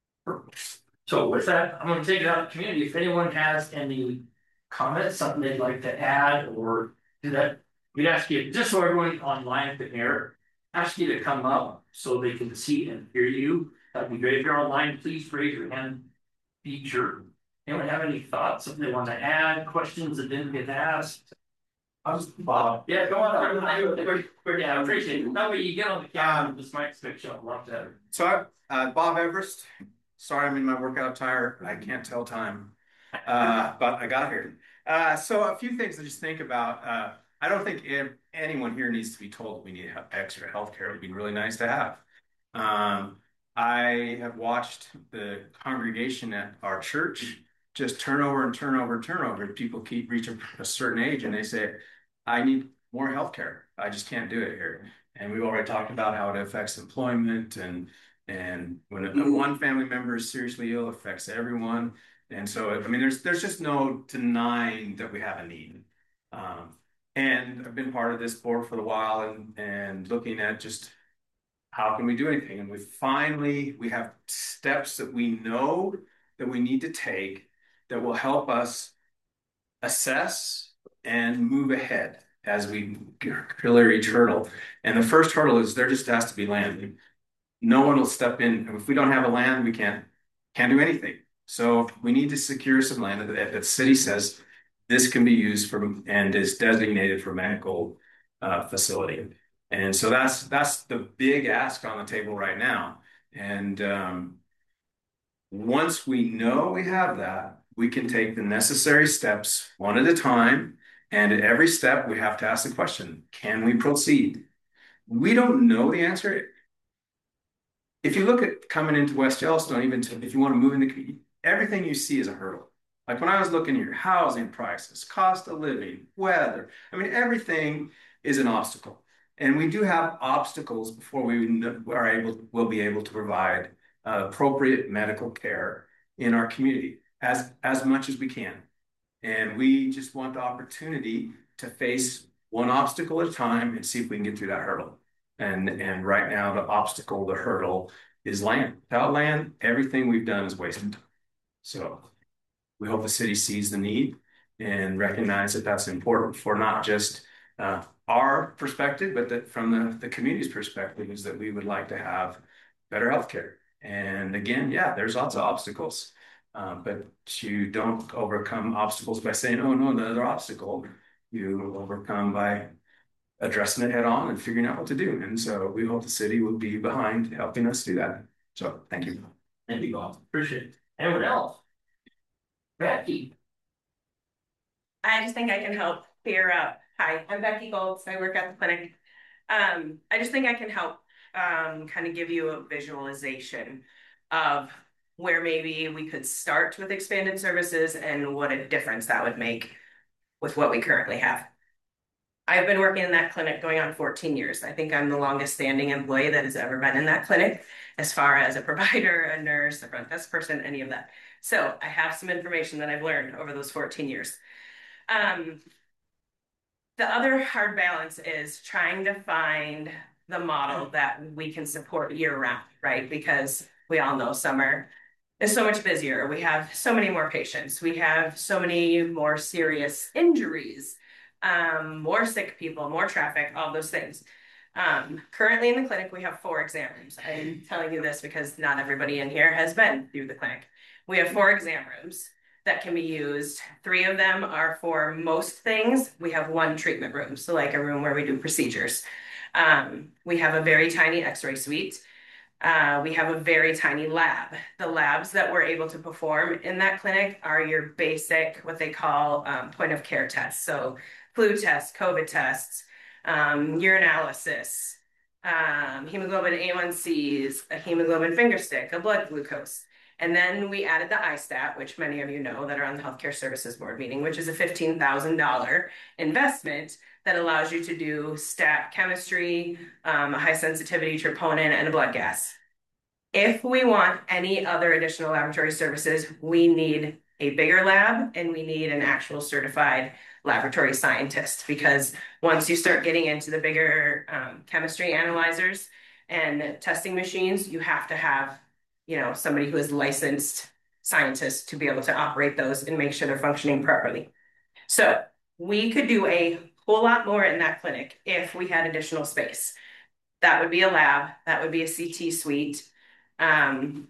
So with that, I'm gonna take it out of the community. If anyone has any comments, something they'd like to add or do that, we'd ask you, just so everyone online can hear, ask you to come up so they can see and hear you. That'd be great. If you're online, please raise your hand feature. Anyone have any thoughts, something they want to add, questions that didn't get asked? I was Bob. Yeah, go on. We're, we're, yeah, I appreciate it. That way you get on the camera, this might switch up a lot better. So I, uh, Bob Everest, sorry I'm in my workout attire, I can't tell time, uh, but I got here. Uh, so a few things to just think about. Uh, I don't think if anyone here needs to be told we need extra healthcare. It would be really nice to have. Um, I have watched the congregation at our church just turn over and turn over and turn over. People keep reaching a certain age and they say, I need more healthcare. I just can't do it here. And we've already talked about how it affects employment and and when one family member is seriously ill, it affects everyone. And so, I mean, there's there's just no denying that we have a need. Um, and I've been part of this board for a while and and looking at just how can we do anything? And we finally we have steps that we know that we need to take that will help us assess and move ahead as we clear each hurdle. And the first hurdle is there just has to be land. No one will step in. If we don't have a land, we can't can't do anything. So we need to secure some land that, that the city says this can be used for and is designated for medical uh, facility. And so that's that's the big ask on the table right now. And um, once we know we have that, we can take the necessary steps one at a time And at every step, we have to ask the question, can we proceed? We don't know the answer. If you look at coming into West Yellowstone, even to, if you want to move in the community, everything you see is a hurdle. Like when I was looking at your housing prices, cost of living, weather, I mean, everything is an obstacle. And we do have obstacles before we are able, will be able to provide uh, appropriate medical care in our community as, as much as we can. And we just want the opportunity to face one obstacle at a time and see if we can get through that hurdle. And, and right now, the obstacle, the hurdle is land. Without land, everything we've done is wasted. So we hope the city sees the need and recognize that that's important for not just uh, our perspective, but that from the, the community's perspective is that we would like to have better healthcare. And again, yeah, there's lots of obstacles, uh, but you don't overcome obstacles by saying, oh no, another obstacle. You overcome by addressing it head on and figuring out what to do. And so we hope the city will be behind helping us do that. So thank you. Thank you, Bob. Appreciate it. Anyone else? Becky. I just think I can help clear up. Hi, I'm Becky Golds. I work at the clinic. Um, I just think I can help um, kind of give you a visualization of where maybe we could start with expanded services and what a difference that would make with what we currently have. I've been working in that clinic going on fourteen years. I think I'm the longest standing employee that has ever been in that clinic, as far as a provider, a nurse, a front desk person, any of that. So I have some information that I've learned over those fourteen years. Um, the other hard balance is trying to find the model that we can support year round, right? Because we all know summer is so much busier. We have so many more patients. We have so many more serious injuries, um, more sick people, more traffic, all those things. Um, currently in the clinic, we have four exam rooms. I'm telling you this because not everybody in here has been through the clinic. We have four exam rooms that can be used. Three of them are for most things. We have one treatment room, so like a room where we do procedures. Um, we have a very tiny x-ray suite. Uh, we have a very tiny lab. The labs that we're able to perform in that clinic are your basic, what they call um, point of care tests. So flu tests, COVID tests, um, urinalysis, um, hemoglobin A one C's, a hemoglobin finger stick, a blood glucose. And then we added the I STAT, which many of you know that are on the Healthcare Services Board meeting, which is a fifteen thousand dollar investment that allows you to do stat chemistry, um, a high sensitivity troponin, and a blood gas. If we want any other additional laboratory services, we need a bigger lab and we need an actual certified laboratory scientist, because once you start getting into the bigger um, chemistry analyzers and testing machines, you have to have, you know, somebody who is licensed scientist to be able to operate those and make sure they're functioning properly. So we could do a whole lot more in that clinic if we had additional space. That would be a lab, that would be a C T suite. Um,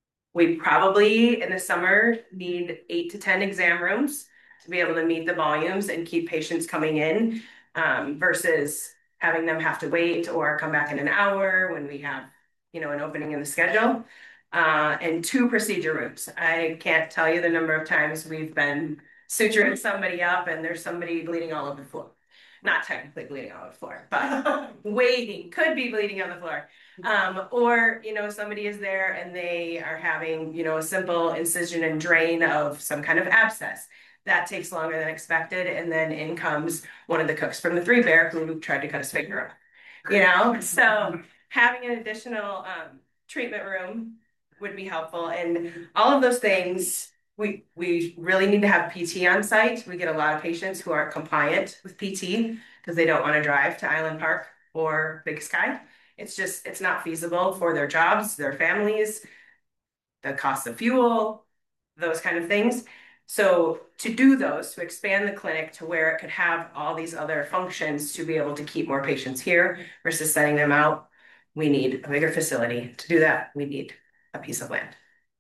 we probably in the summer need eight to ten exam rooms to be able to meet the volumes and keep patients coming in, um, versus having them have to wait or come back in an hour when we have, you know, an opening in the schedule. Uh, and two procedure rooms. I can't tell you the number of times we've been suturing somebody up and there's somebody bleeding all over the floor. Not technically bleeding all over the floor, but waiting, could be bleeding on the floor. Um, or, you know, somebody is there and they are having, you know, a simple incision and drain of some kind of abscess. That takes longer than expected. And then in comes one of the cooks from the Three Bear who tried to cut his finger off, you know? So having an additional um, treatment room would be helpful. And all of those things, we we really need to have P T on site. We get a lot of patients who aren't compliant with P T because they don't want to drive to Island Park or Big Sky. It's just, it's not feasible for their jobs, their families, the cost of fuel, those kind of things. So to do those, to expand the clinic to where it could have all these other functions to be able to keep more patients here versus sending them out, we need a bigger facility. To do that, we need a piece of land.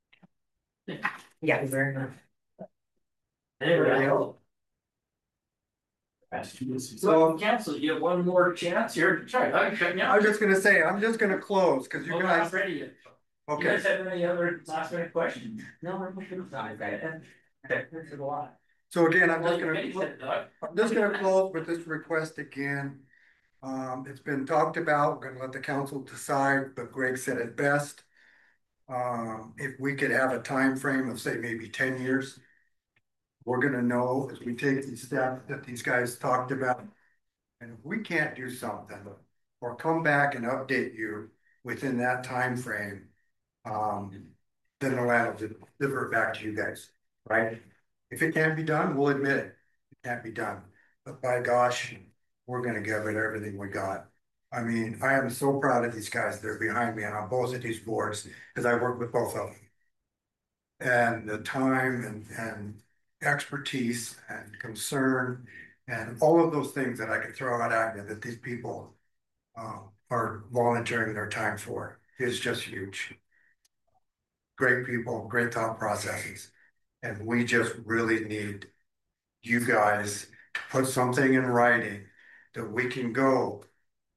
Yeah, very much. Anybody else? So, council, you have one more chance here. Sorry, I'm shutting you I was out. just gonna say, I'm just gonna close, cause you Oh, we're not guys, ready yet. You okay. guys have any other last minute questions? No, we're pushing. Okay, this is a lot. So again, I'm Well, just you gonna, finished it, Doug. I'm just gonna close with this request again. Um, it's been talked about, we're gonna let the council decide, but Greg said it best. Um, if we could have a time frame of say maybe ten years. We're gonna know as we take these steps that these guys talked about. And if we can't do something or come back and update you within that time frame, um, then the land will deliver back to you guys, right? If it can't be done, we'll admit it. It can't be done. But by gosh, we're gonna give it everything we got. I mean, I am so proud of these guys that are behind me and on both of these boards, because I work with both of them. And the time and, and expertise and concern and all of those things that I could throw out at you that these people uh, are volunteering their time for is just huge. Great people, great thought processes. And we just really need you guys to put something in writing that we can go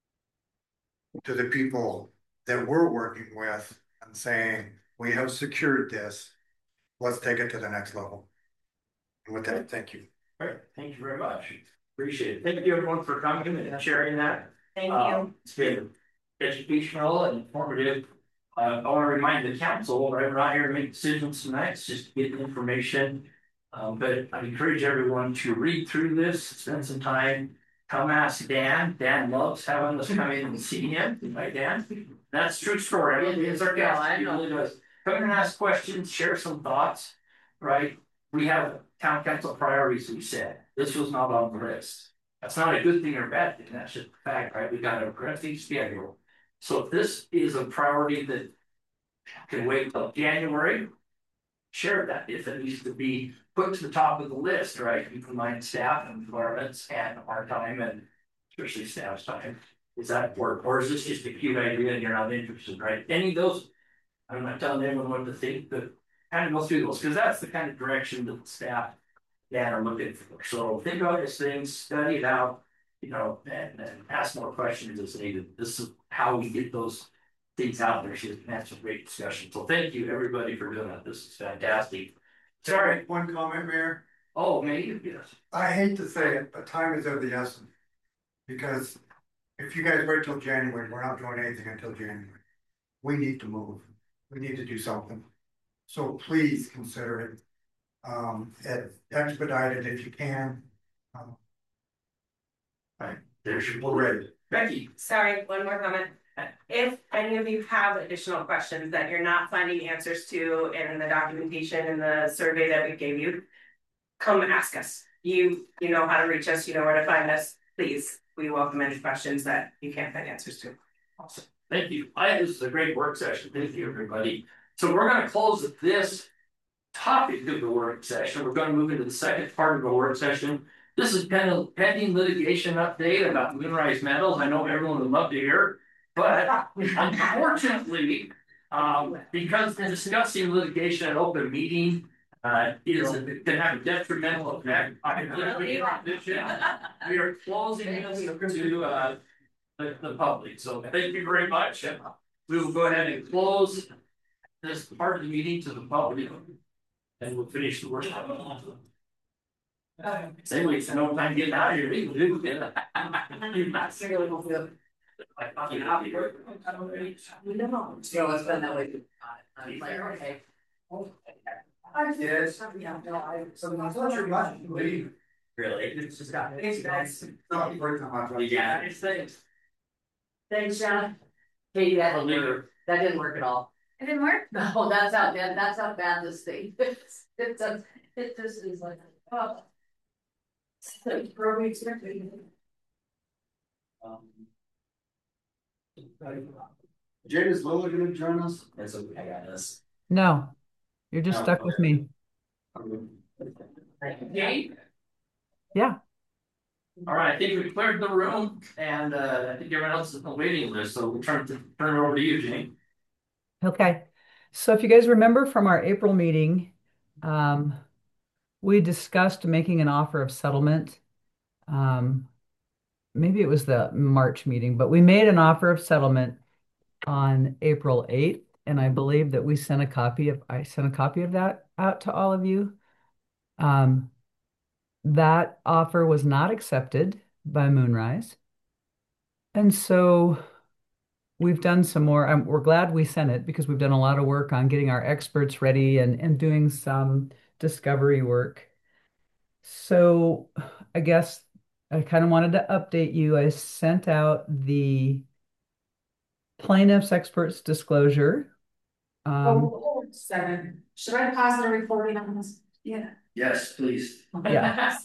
to the people that we're working with and saying, we have secured this. Let's take it to the next level. And with that, thank you. All right, thank you very much. Appreciate it. Thank you everyone for coming and sharing that. Thank Um, you. It's been educational and informative. Uh, I want to remind the council, right, we're not here to make decisions tonight, it's just to get information. Um, but I encourage everyone to read through this, spend some time, come ask Dan. Dan loves having us come in and see him, right, Dan? That's a true story. I mean, it's our guest. He really does. Come in and ask questions, share some thoughts, right? We have town council priorities, we said. This was not on the list. That's not a good thing or bad thing, that's just a fact, right? We got a aggressive schedule. So if this is a priority that can wait till January, share that if it needs to be put to the top of the list, right? You combine staff and departments and our time and especially staff's time. Is that work, or is this just a cute idea and you're not interested, right? Any of those, I'm not telling anyone what to think, but kind of go through those, because that's the kind of direction that the staff that are looking for. So think about these things, study it out, you know, and, and ask more questions as needed. This is how we get those things out there. She's had some great discussion. So thank you everybody for doing that. This is fantastic. Sorry. One comment, Mayor. Oh, maybe, yes. I hate to say it, but time is of the essence. Because if you guys wait till January, we're not doing anything until January. We need to move. We need to do something. So please consider it. Um, expedite it if you can. Um, Right. There's your we're ready. Becky. Sorry, one more comment. If any of you have additional questions that you're not finding answers to in the documentation and the survey that we gave you, come and ask us. You, you know how to reach us, you know where to find us. Please, we welcome any questions that you can't find answers to. Awesome. Thank you. I, this is a great work session. Thank you, everybody. So we're going to close this topic of the work session. We're going to move into the second part of the work session. This is kind of pending litigation update about Moonrise Metals. I know everyone would love to hear, but unfortunately, um, because discussing litigation at open meeting uh, is can have a detrimental effect on litigation condition, we are closing this to uh, the, the public. So thank you very much. We will go ahead and close this part of the meeting to the public, and we'll finish the work. Say we spend no time getting out of here. We can do it. You're not serious. Like, fucking happy. So it's been that way. I'm like, okay. Yes. So my pleasure, much. Really? It's just got. It's nice. Not the first time I've Yeah. Nice things. Thanks, John. Katie, that I'll didn't leave work. That didn't work at all. It didn't work? No, that's how bad, that's how bad this thing is. It does, it just is like, oh. It's like, where we expecting. Um, Jade, is Lola gonna join us? that's okay, I got this. No, you're just No, stuck with me. Jane? Yeah. All right, I think we cleared the room, and uh, I think everyone else is in the waiting list, so we'll turn to turn it over to you, Jane. Okay. So if you guys remember from our April meeting, um, we discussed making an offer of settlement. Um, maybe it was the March meeting, but we made an offer of settlement on April eighth. And I believe that we sent a copy of, I sent a copy of that out to all of you. Um, that offer was not accepted by Moonrise. And so we've done some more. Um, we're glad we sent it because we've done a lot of work on getting our experts ready and, and doing some discovery work. So I guess I kind of wanted to update you. I sent out the plaintiff's experts disclosure. Um, Oh, seven. Should I pause the recording on this? Yeah. Yes, please. Yeah.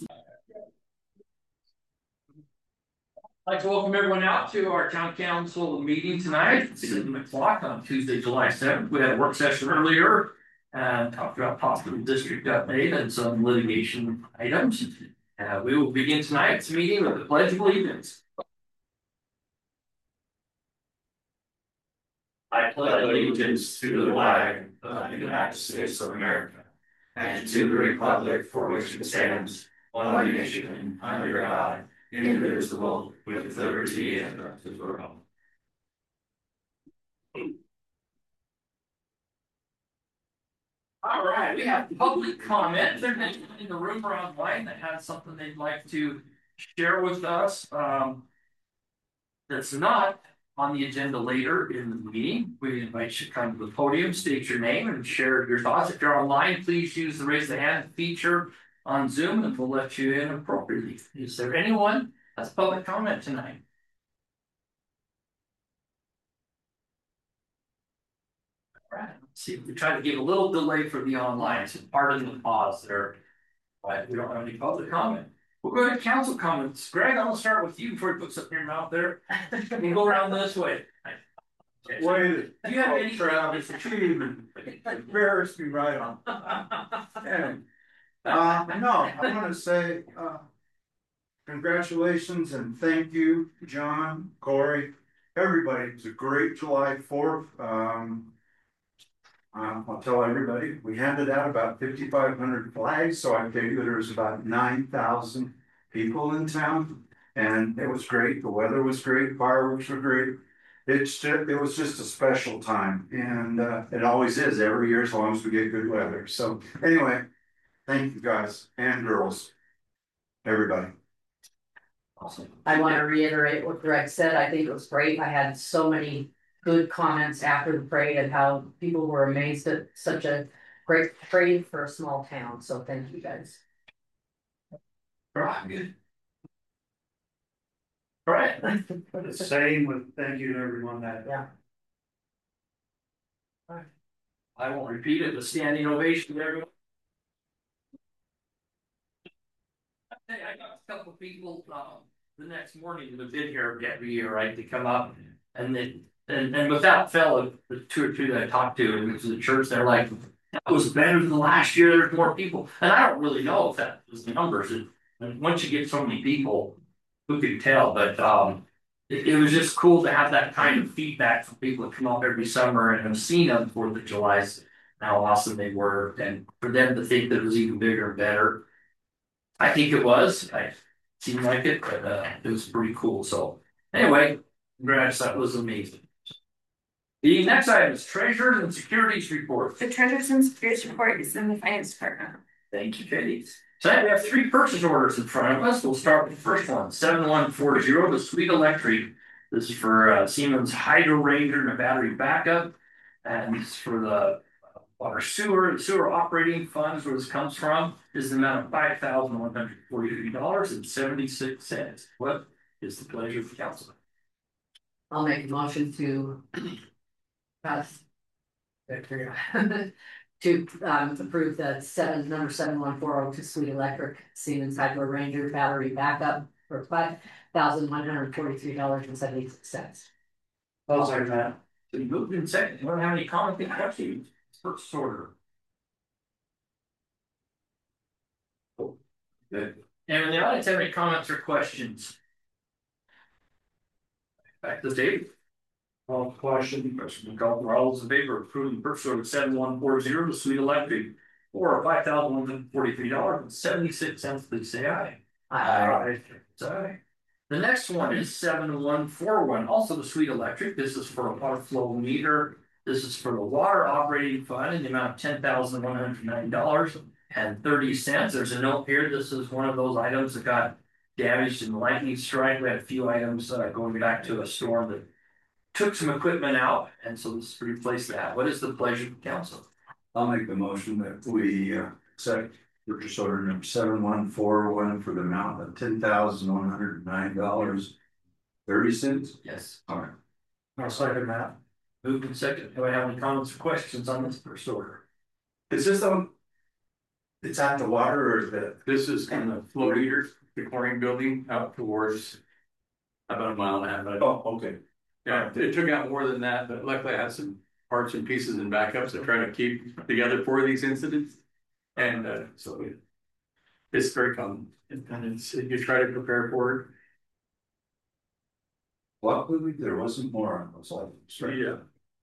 I'd like to welcome everyone out to our town council meeting tonight. It's seven o'clock on Tuesday, July seventh. We had a work session earlier and talked about possible district update and some litigation items. Uh, we will begin tonight's meeting with the Pledge of Allegiance. I pledge allegiance to the flag of the United States of America and to the republic for which it stands, one nation under God, indivisible, with liberty and justice for all. All right, we have public comment. There's anyone in the room or online that has something they'd like to share with us. Um, that's not on the agenda later in the meeting. We invite you to come to the podium, state your name, and share your thoughts. If you're online, please use the raise the hand feature on Zoom, and we'll let you in appropriately. Is there anyone that's public comment tonight? All right, let's see. We try to give a little delay for the online, so part of the pause there. But we don't have any public comment. We'll go to council comments. Greg, I'm gonna start with you before you put something in your mouth there. We'll go around this way. Wait, Do you have any? Travis, achievement, embarrassed me right on. Yeah. Uh, no, I wanna say, uh, congratulations and thank you, John, Corey, everybody. It was a great July fourth. Um, uh, I'll tell everybody, we handed out about fifty-five hundred flags, so I figured there was about nine thousand people in town. And it was great. The weather was great. Fireworks were great. It's just, it was just a special time, and uh, it always is every year as long as we get good weather. So anyway, thank you guys and girls, everybody. Awesome. I want to reiterate what Greg said. I think it was great. I had so many good comments after the parade and how people were amazed at such a great parade for a small town. So thank you guys. All right, good. All right. Same with thank you to everyone that. Yeah. I won't repeat it, but standing ovation to everyone. Hey, I got a couple of people, um, the next morning that have been here every year, right? They come up and then, and, and without fail, the two or three that I talked to, and to the church, they're like, that was better than last year. There's more people. And I don't really know if that was the numbers. And, and once you get so many people, who can tell? But um, it, it was just cool to have that kind of feedback from people that come up every summer and have seen them Fourth of July, and how awesome they were, and for them to think that it was even bigger and better. I think it was. I seemed like it, but uh, it was pretty cool. So anyway, congrats, that was amazing. The next item is treasurers and securities report. The treasurer's and securities report is in the finance department. Thank you, Katie. Tonight we have three purchase orders in front of us. We'll start with the first one, seven one four zero, the Sweet Electric. This is for uh, Siemens Hydro Ranger and a battery backup. And this is for the water sewer, sewer operating funds, where this comes from, is the amount of five thousand one hundred forty-three dollars and seventy-six cents. What is the pleasure of the council? I'll make a motion to pass. To um approve the seven, number seven one four oh two Sweet Electric Siemens Hydro Ranger battery backup for five thousand one hundred forty-three dollars and seventy-six cents. Oh, sorry, Matt. So you moved in second. You don't have any comments or questions? Purchase order. Oh, good. And the audience have any comments or questions? Back to Dave. All question, question, call for all those in favor of approving purchase order seven one four zero to Sweet Electric for five thousand one hundred forty-three dollars and seventy-six cents, please say aye. Aye. Aye. The next one is seven one four one, also the Sweet Electric. This is for a water flow meter. This is for the water operating fund in the amount of ten thousand one hundred ninety dollars and thirty cents. There's a note here. This is one of those items that got damaged in the lightning strike. We had a few items uh, going back to a storm that took some equipment out, and so this replaced that. What is the pleasure of the council? I'll make the motion that we uh, accept purchase order number seven one four one for the amount of ten thousand one hundred nine dollars thirty cents. Yes. All right. I'll second that. Moved and second. Do I have any comments or questions on this first order? Is this on? It's at the water or is that? This is in the flow heater, the chlorine building out towards about a mile and a half. but- Oh, okay. Yeah, it took out more than that, but luckily I had some parts and pieces and backups to try to keep together for these incidents. And uh, so it, it's very common, and it's, you try to prepare for it. Well, we, there wasn't more on those items, right? Yeah.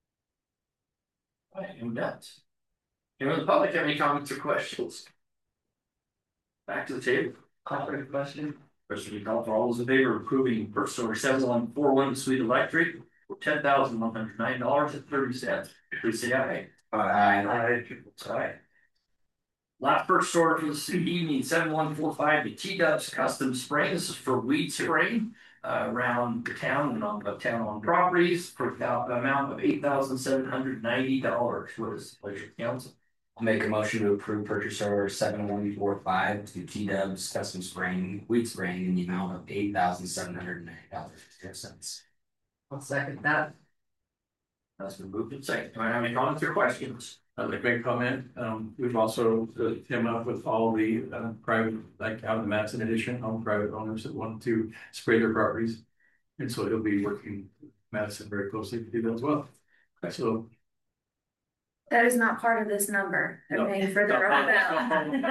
I am done. Anyone in the public have any comments or questions? Back to the table. Call for a question. Question you call for all those in favor of approving purchase order seven one four one Sweet Electric for ten thousand one hundred nine dollars and thirty cents. Please say aye. Aye. Aye. Aye. Last purchase order for this evening, seven one four five to T-Dubs Custom Spray. This is for weed spraying uh, around the town and on the town on properties for the amount of eight thousand seven hundred ninety dollars. What is the pleasure of council? I'll make a motion to approve purchase order seven one four five to T Dubs Custom Spraying, weed spraying in the amount of eight thousand seven hundred ninety dollars and zero cents. I'll second that. That's been moved and seconded. Do I have any comments or questions? I'd like to make a comment. Um, we've also uh, teamed up with all the uh, private, like out in the Madison edition, all private owners that want to spray their properties. And so he'll be working with Madison very closely to do that as well. So That is not part of this number. They're No. paying for their own bill.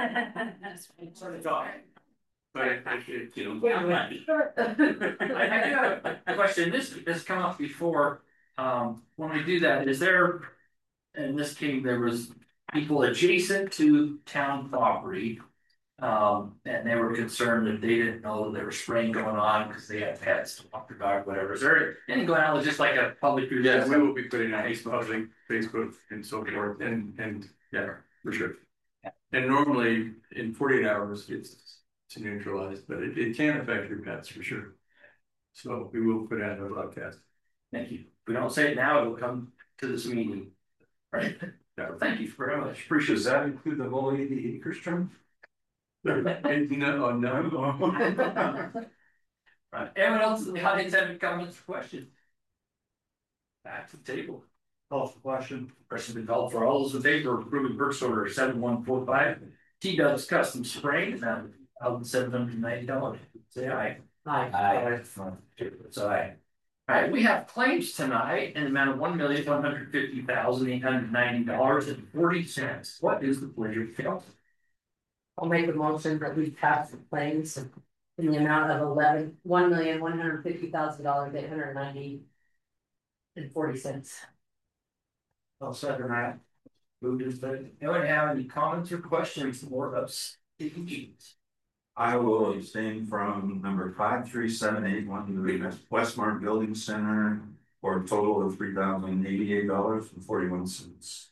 but it, it, you know. I, I do have a question. This has come up before. Um, when we do that, is there, in this case, there was people adjacent to town property. Um, and they were concerned that they didn't know that there was spraying going on because they had pets to walk their dog, whatever. Is there anything going on with just like a public? Yeah, we will be putting on Facebook, Facebook and so forth, and, and, yeah, for sure. And normally, in forty-eight hours, it's, it's neutralized, but it, it can affect your pets for sure. So we will put out a broadcast. Thank you. If we don't say it now, it'll come to this meeting. Right? Yeah, thank you very much. Appreciate Does that include the whole eighty acres term? No, no. Right. Anyone else in the audience have any comments or questions? Back to the table. Call for question. Question been called for. All those in favor of approving purchase order seven one four five T-Dubs Custom Spraying, amount of thousand seven hundred ninety dollars. Say aye. Aye. Aye. It's aye. All right, we have claims tonight in the amount of one million one hundred fifty thousand eight hundred ninety dollars and forty cents. What is the pleasure of council? I'll make a motion that we pass the claims in the amount of eleven, one million, one hundred fifty thousand dollars, eight hundred ninety and forty cents. I'll second that. Moved and seconded. Anyone have any comments or questions or abstentions? I will abstain from number five three seven eight one to the Westmark Building Center for a total of three thousand eighty-eight dollars and forty-one cents.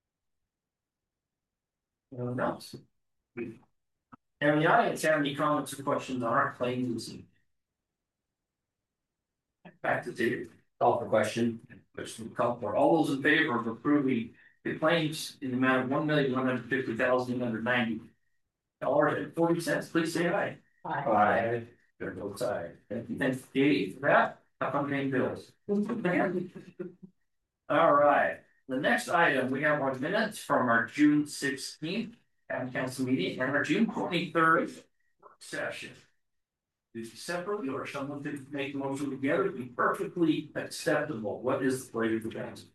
Anyone else? And the audience have any comments or questions on our claims this evening? Back to David. Call for question. Question call for all those in favor of approving the claims in the amount of one million one hundred fifty thousand eight hundred ninety dollars and forty cents, please say aye. Aye. Aye. There goes aye. Thank you, thanks, Katie, for that. Up on paying bills. All right, the next item, we have our minutes from our June sixteenth town council meeting and our June twenty-third work session. These separately or someone could make a motion together to be perfectly acceptable. What is the pleasure of the council?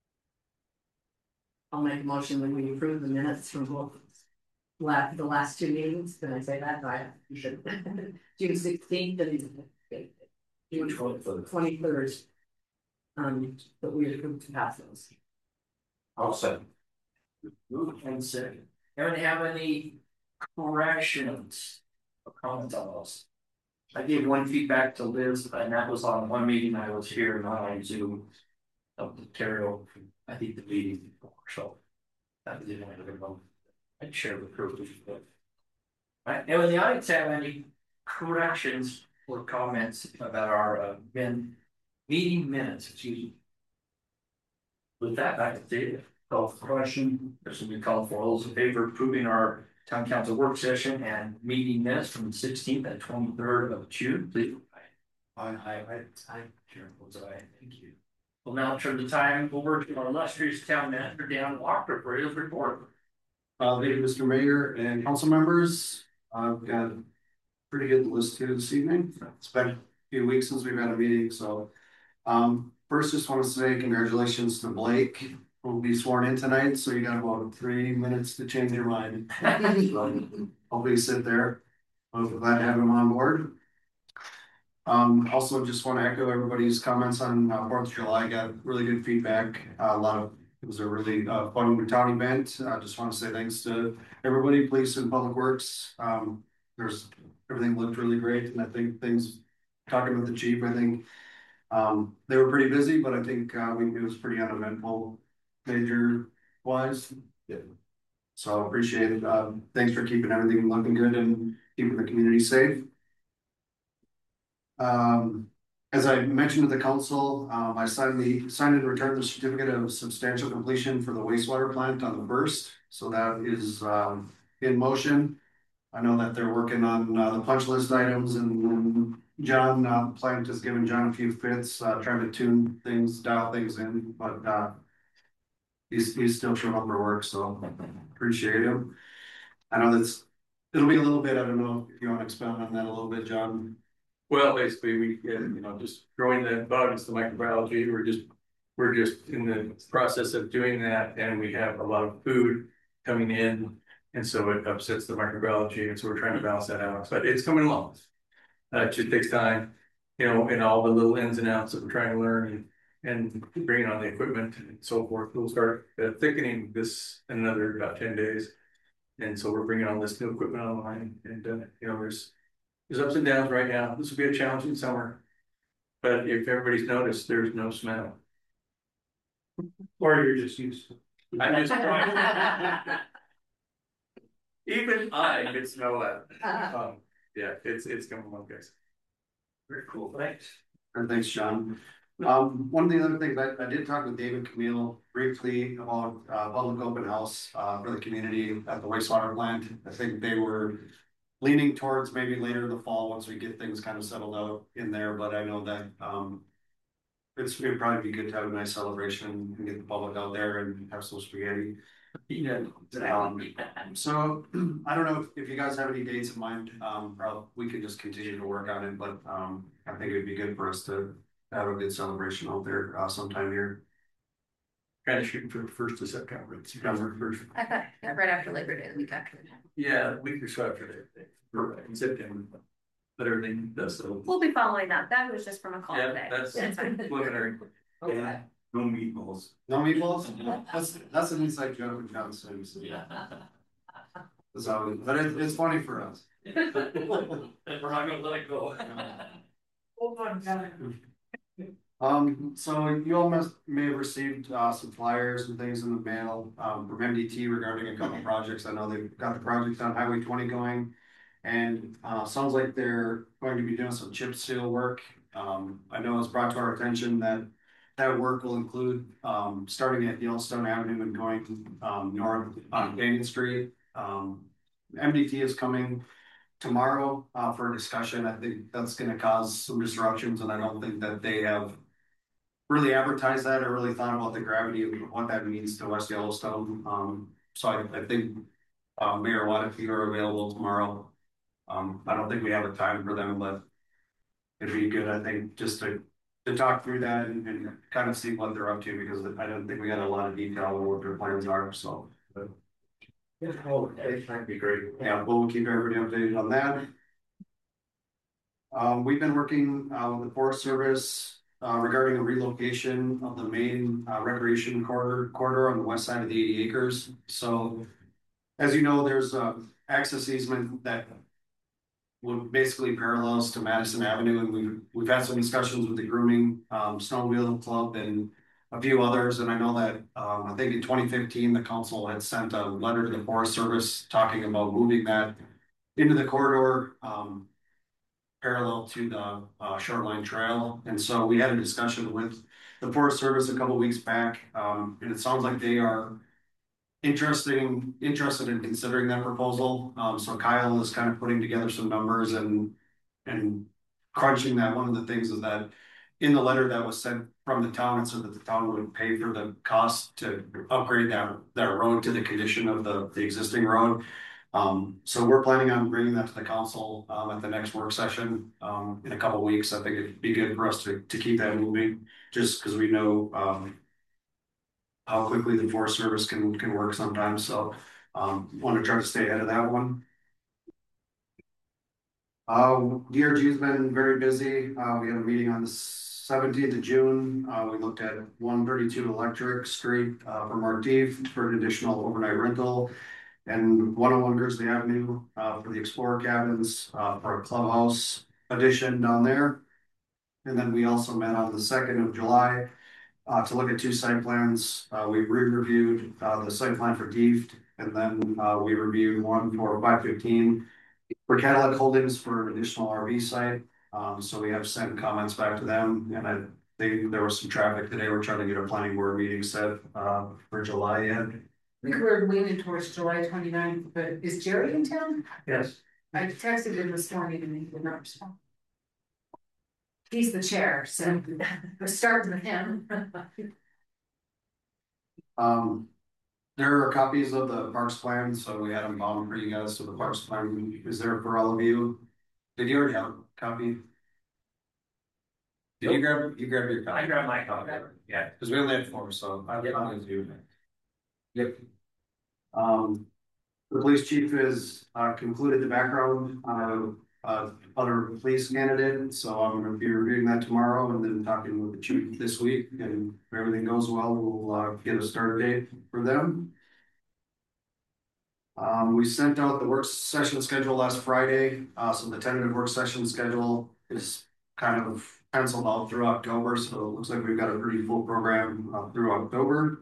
I'll make a motion when we approve the minutes from both last, the last two meetings. Can I say that? I, you should. June sixteenth and June twenty-third. Um, but we approved to pass those. I'll second. Move and second. Anyone have any corrections or comments on those? I gave one feedback to Liz, and that was on one meeting I was here, not on Zoom. Of the carryover from, I think, the meeting before, so. That was the only other one. And share the privilege. Right, now in the audience have any corrections or comments about our uh, men meeting minutes, excuse me. With that, back to David. Call for question. There's gonna be called for all those in favor of approving our town council work session and meeting minutes from the sixteenth and twenty-third of June, please. Aye. Aye, aye, aye. Chair votes aye. Thank you. We'll now turn the time over to our illustrious town manager, Dan Walker, for his report. Uh, thank you, Mister Mayor and council members. I've got a pretty good list here this evening. It's been a few weeks since we've had a meeting, so. Um, first, just want to say congratulations to Blake, who will be sworn in tonight, so you got about three minutes to change your mind. So, hopefully sit there. I'm glad to have him on board. Um, also just want to echo everybody's comments on uh, Fourth of July. Got really good feedback. Uh, a lot of it was a really uh, fun town event. I just want to say thanks to everybody, police and public works. Um, there's everything looked really great, and I think things. Talking with the chief, I think um, they were pretty busy, but I think uh, we, it was pretty uneventful, major wise. Yeah. So I appreciate it. Uh, thanks for keeping everything looking good and keeping the community safe. Um, as I mentioned to the council, um, I signed the signed and returned the certificate of substantial completion for the wastewater plant on the first. So that is um, in motion. I know that they're working on uh, the punch list items, and, and John uh, plant has given John a few fits, uh, trying to tune things, dial things in, but uh, he's he's still showing up for work, so appreciate him. I know that's it'll be a little bit. I don't know if you want to expound on that a little bit, John. Well, basically, we, uh, you know, just growing the bugs, the microbiology, we're just, we're just in the process of doing that, and we have a lot of food coming in, and so it upsets the microbiology, and so we're trying to balance that out, but it's coming along. Uh, it just takes time, you know, and all the little ins and outs that we're trying to learn, and, and bringing on the equipment and so forth. We'll start uh, thickening this in another about ten days, and so we're bringing all this new equipment online, and uh, you know, there's There's ups and downs right now. This will be a challenging summer. But if everybody's noticed, there's no smell. Or you're just used to it. I'm just trying. Even I can smell that. Um, yeah, it's it's coming along, guys. Very cool, thanks. And thanks, John. Um, one of the other things I, I did talk with David Camille briefly about uh, public open house uh, for the community at the wastewater plant. I think they were leaning towards maybe later in the fall once we get things kind of settled out in there, but I know that um it's it'd probably be good to have a nice celebration and get the public out there and have some spaghetti. Yeah. Um, so I don't know if, if you guys have any dates in mind. Um, or we could just continue to work on it, but um I think it'd be good for us to have a good celebration out there uh, sometime here. Kind of shooting for the first of September. It's September first. I thought yeah, right after Labor Day, the week after. Yeah, a week or so after that. In September. But everything does so. We'll be following that. That was just from a call Yeah, today. that's It's fine. preliminary. Yeah. No meatballs. No meatballs? That's that's an inside joke with John Sims. Yeah. So, but it, it's funny for us. We're not gonna let it go. Hold on, guys. Um, so you all must may have received uh some flyers and things in the mail um from M D T regarding a couple projects. I know they've got the project on Highway twenty going. And uh sounds like they're going to be doing some chip seal work. Um, I know it's brought to our attention that that work will include um starting at Yellowstone Avenue and going um north on Canyon Street. Um, M D T is coming tomorrow uh for a discussion. I think that's gonna cause some disruptions, and I don't think that they have really advertised that or really thought about the gravity of what that means to West Yellowstone. Um, so I, I think uh, Mayor Watt, if you are available tomorrow, um, I don't think we have a time for them, but it'd be good, I think, just to to talk through that and, and kind of see what they're up to, because I don't think we got a lot of detail on what their plans are. So, but, Yeah, oh, that'd be great. yeah, we'll keep everybody updated on that. Um, we've been working uh, with the Forest Service uh, regarding the relocation of the main uh, recreation corridor corridor on the west side of the eighty acres. So, as you know, there's a access easement that would basically parallels to Madison Avenue, and we've we've had some discussions with the grooming um, snowmobile club and a few others, and I know that, um, I think in twenty fifteen, the council had sent a letter to the Forest Service talking about moving that into the corridor, um, parallel to the, uh, Shoreline Trail, and so we had a discussion with the Forest Service a couple weeks back, um, and it sounds like they are interesting, interested in considering that proposal, um, so Kyle is kind of putting together some numbers and, and crunching that. One of the things is that in the letter that was sent from the town, it said that the town would pay for the cost to upgrade that, that road to the condition of the, the existing road. Um, so we're planning on bringing that to the council, um, at the next work session, um, in a couple of weeks. I think it'd be good for us to, to keep that moving, just because we know, um, how quickly the Forest Service can, can work sometimes, so, um, want to try to stay ahead of that one. Uh, D R G's been very busy. Uh, we had a meeting on the seventeenth of June. Uh, we looked at one thirty-two Electric Street, uh, for Mark Deeve for an additional overnight rental. And one oh one Grizzly Avenue, uh, for the Explorer cabins, uh, for a clubhouse addition down there. And then we also met on the second of July, uh, to look at two site plans. Uh, we re-reviewed, uh, the site plan for Deeve, and then, uh, we reviewed one for five fifteen for Cadillac Holdings for an additional R V site. Um, so we have sent comments back to them, and I think there was some traffic today. We're trying to get a planning board meeting set, uh, for July yet. I think we're leaning towards July twenty-ninth, but is Jerry in town? Yes. I texted him this morning and he did not respond. He's the chair, so we're starting with him. Um, there are copies of the parks plan, so we had them bound for you guys, so the parks plan is there for all of you. Did you already have a copy? Did you grab, you grabbed your copy? I grabbed my copy, yeah. Because we only had four, so I have copies of you. Yep. Um, the police chief has, uh, concluded the background, uh, uh, other police candidate, so I'm gonna be reviewing that tomorrow and then talking with the chief this week, and if everything goes well, we'll, uh, get a start date for them. Um, we sent out the work session schedule last Friday, uh, so the tentative work session schedule is kind of penciled out through October, so it looks like we've got a pretty full program, uh, through October.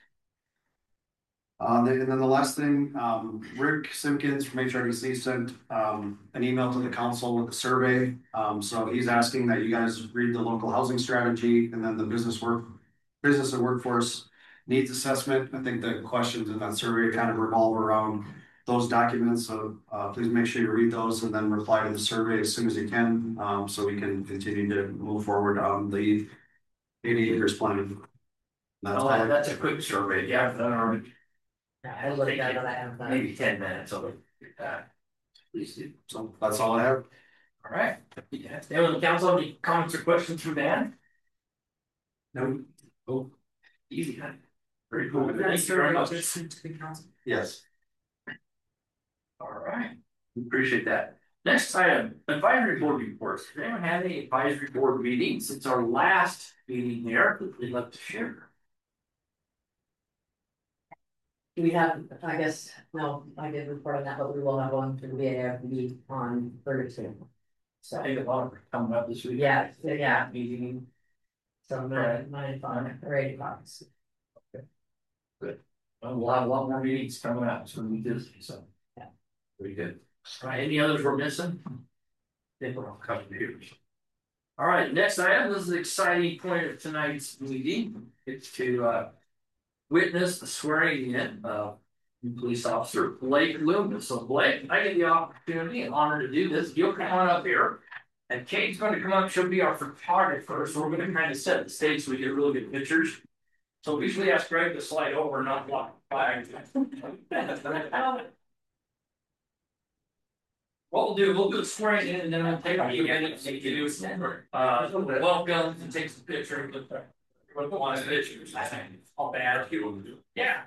Uh, and then the last thing, um, Rick Simpkins from H R D C sent, um, an email to the council with a survey. Um, so he's asking that you guys read the local housing strategy and then the business work, business and workforce needs assessment. I think the questions in that survey kind of revolve around those documents. So, uh, please make sure you read those and then reply to the survey as soon as you can, um, so we can continue to move forward on the eighty acres plan. That's Oh, all I- that's a quick survey, yeah, I've done it already. I looked at it, I have that. Maybe ten minutes, I'll get that. Please do. So that's all I have. All right. Yeah. Anyone on the council have any comments or questions for Dan? No. Oh, easy, huh? Very cool. Thank you very much. Yes. All right. We appreciate that. Next item, advisory board reports. Does anyone have any advisory board meetings? It's our last meeting here that we'd love to share. We have, I guess, no, I did report on that, but we will have one to the A F B on Thursday. So, I think a lot of coming up this week. yeah, so, yeah, Meeting. so nine, nine, five, or eight bucks. Good. Well, we'll have a lot more meetings coming up, so we busy, so. Yeah. Very good. All right, any others we're missing? Then we'll come to yours. All right, next item, this is an exciting point of tonight's meeting. It's to uh witness the swearing in of police officer Blake Loomis. So Blake, I get the opportunity and honor to do this. You'll come on up here. And Kate's going to come up, she'll be our photographer. So we're going to kind of set the stage so we get really good pictures. So we usually ask Greg to slide over, not block the flag. What we'll do, we'll do the swearing in and then we'll take a few minutes to do uh welcome and take some pictures with the with the one pictures. All bad. Yeah.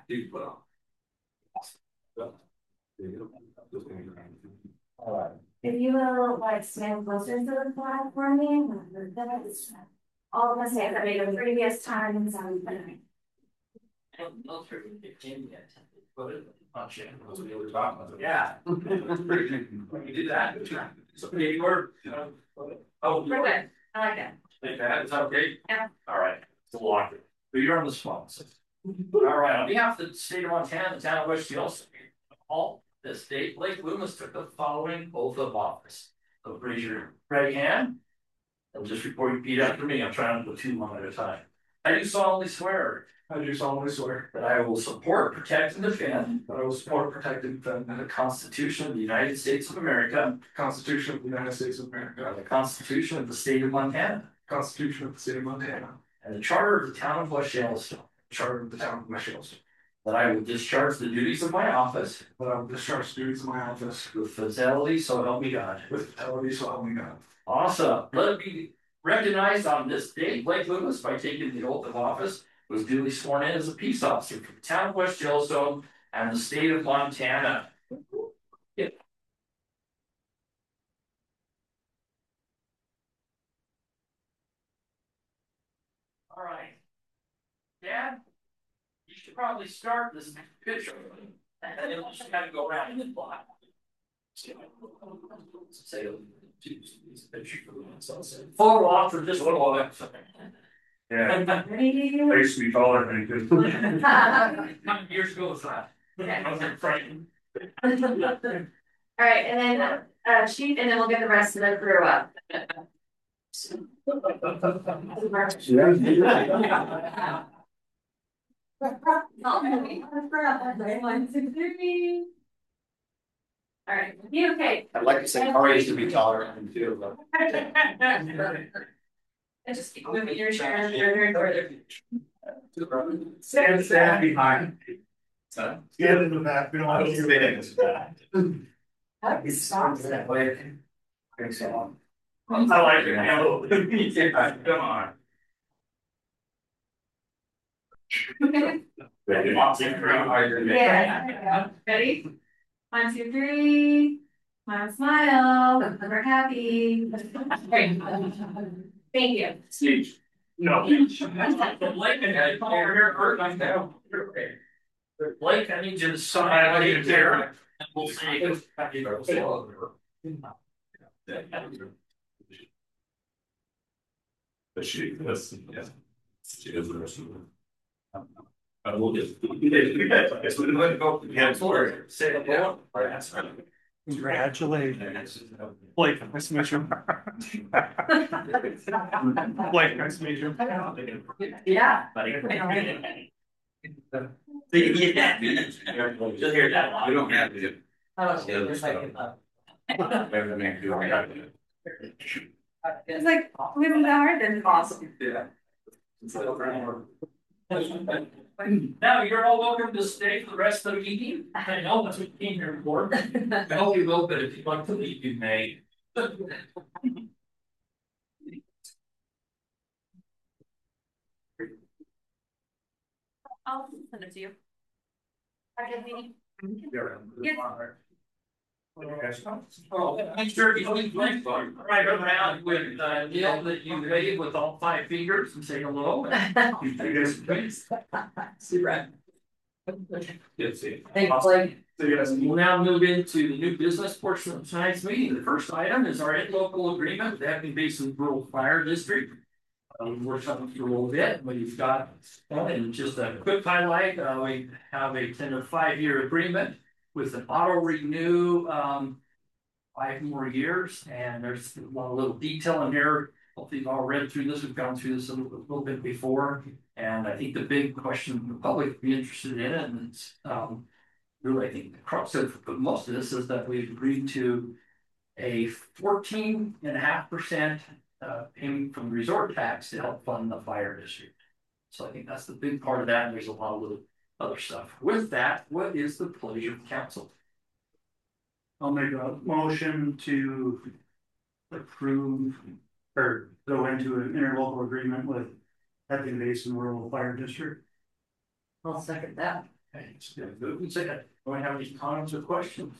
All right. If you will, like, stand closer to the flag for me, that is all the mistakes I made in previous times, I'm gonna. Not sure if it can yet. Put it on shit. That's what we were talking about. Yeah. You did that. So maybe we're, you know. Oh, We're good. I like that. Like that, is that okay? Yeah. All right. It's a lot. But you're on the spot. So. All right, on behalf of the state of Montana, the town of West Hills, all the state, Blake Loomis took the following oath of office. So raise your right hand. And just report, repeat after me. I'm trying to go two one at a time. I do solemnly swear. I do solemnly swear that I will support, protect, and defend. That I will support, protect, and defend the Constitution of the United States of America. Constitution of the United States of America. And the Constitution of the State of Montana. Constitution of the State of Montana. And the Charter of the Town of West Yellowstone. Charter of the Town of West Yellowstone. That I will discharge the duties of my office. That I will discharge the duties of my office. With fidelity, so help me God. With fidelity, so help me God. Awesome. Let it be recognized on this day, Blake Loomis, by taking the oath of office, was duly sworn in as a peace officer for the town of West Yellowstone and the state of Montana. Yeah. All right. Dad, you should probably start this picture. And then we'll just kind of go around and block. Say photo off for just a little while. Yeah. I used to be taller than you. How many years ago was that? I was frightened. All right, and then uh sheet, and then we'll get the rest of the crew up. One, two, three. All right, you okay? I'd like to say Corey used to be taller than him too, but. And just keep moving your chair further and further. Stand, stand behind. Stand in the back. We don't want to see it. How do you stop that way? Thanks a lot. I like your handle. Come on. Yeah. Ready? One, two, three. Smile, smile. We're happy. Great. Thank you. Steve. No. Blake, I call her here first. I'm down. Blake, I need you to sign right there. And we'll see. But she, that's, yeah. She is the rest of them. I will just. It's when I go. Yeah, for Say the board. Congratulations. Blake, nice to meet you. Blake, nice to meet you. Yeah. Buddy. Yeah. You'll hear that. We don't have to. Oh, it's like, it's like living the heart and awesome. Yeah. Now you're all welcome to stay for the rest of the meeting. I know that's what you came here for. I hope you will, but if you'd like to leave, you may. I'll send it to you. Okay, Oh, I'm sure if you leave blank phone, right around with uh Neil that you made with all five fingers and say hello. You guys, please. See Brad. Good to see you. Thanks, Blake. So yes, we'll now move into the new business portion of tonight's meeting. The first item is our local agreement with the Acme Basin Rural Fire District. Um, we're talking through a little bit, but you've got, uh, and just a quick highlight, uh, we have a ten to five year agreement with an auto renew, um, five more years, and there's a lot of little detail in here. Hopefully you've all read through this, we've gone through this a little, a little bit before, and I think the big question the public would be interested in, and it's, um, really, I think the crux of most of this is that we've agreed to a fourteen and a half percent uh, payment from the resort tax to help fund the fire district. So I think that's the big part of that, and there's a lot of little other stuff. With that, what is the pleasure of council? I'll make a motion to approve or go into an interlocal agreement with Acme Basin Rural Fire District. I'll second that. Okay, it's good. Move and second. Do I have any comments or questions?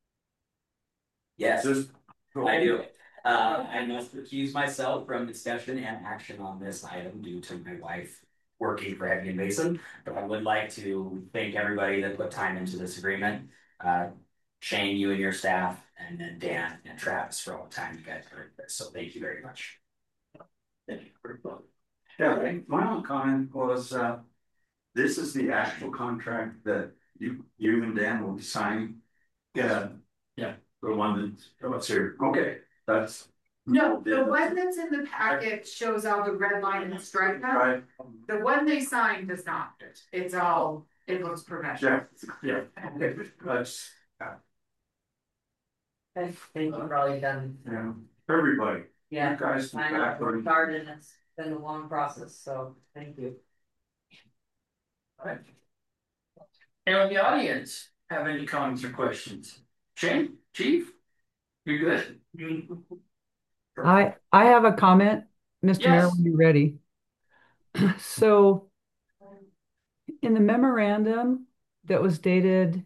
Yes, Just I do. Uh, I must recuse myself from discussion and action on this item due to my wife working for Acme Basin. But I would like to thank everybody that put time into this agreement. Uh, Shane, you and your staff, and then Dan and Travis for all the time you guys put into this. So thank you very much. Thank you. Yeah, my own comment was, uh, this is the actual contract that you, you and Dan will be signing. Yeah. Yeah. The one that's, what's here, okay, that's. No, the one that's in the packet shows all the red line and stripe now. Right. The one they signed does not. It's all, it looks professional. Yeah, yeah, okay, that's, Okay, thank you for all you've done. yeah, everybody, Yeah, you guys. I know, worked hard and it's been a long process, so thank you. All right. Anyone in the audience have any comments or questions? Shane, Chief, you're good. I, I have a comment, Mister Mayor, Yes. when you're ready. So in the memorandum that was dated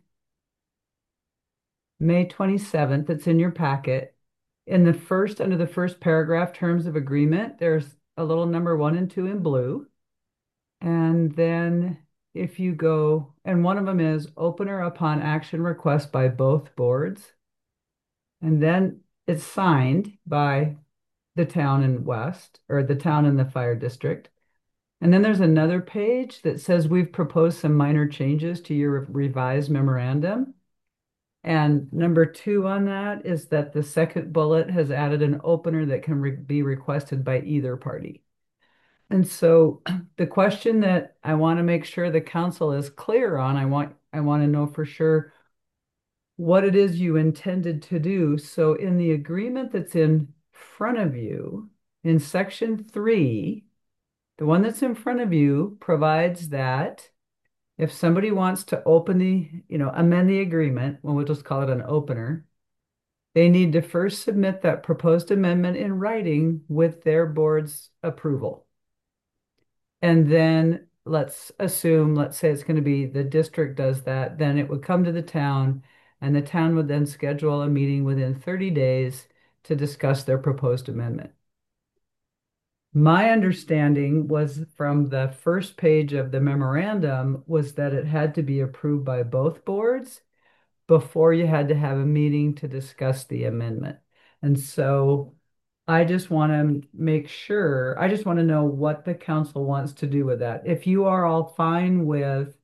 May twenty-seventh, that's in your packet, in the first, under the first paragraph, terms of agreement, there's a little number one and two in blue. And then if you go, and one of them is opener upon action request by both boards. And then it's signed by the town in West, or the town in the fire district. And then there's another page that says we've proposed some minor changes to your revised memorandum. And number two on that is that the second bullet has added an opener that can re be requested by either party. And so the question that I want to make sure the council is clear on, I want I want to know for sure what it is you intended to do. So in the agreement that's in front of you, in section three, the one that's in front of you provides that if somebody wants to open the, you know, amend the agreement, well, we'll just call it an opener, they need to first submit that proposed amendment in writing with their board's approval. And then let's assume, let's say it's going to be the district does that, then it would come to the town, and the town would then schedule a meeting within thirty days to discuss their proposed amendment. My understanding was from the first page of the memorandum was that it had to be approved by both boards before you had to have a meeting to discuss the amendment. And so I just want to make sure, I just want to know what the council wants to do with that. If you are all fine with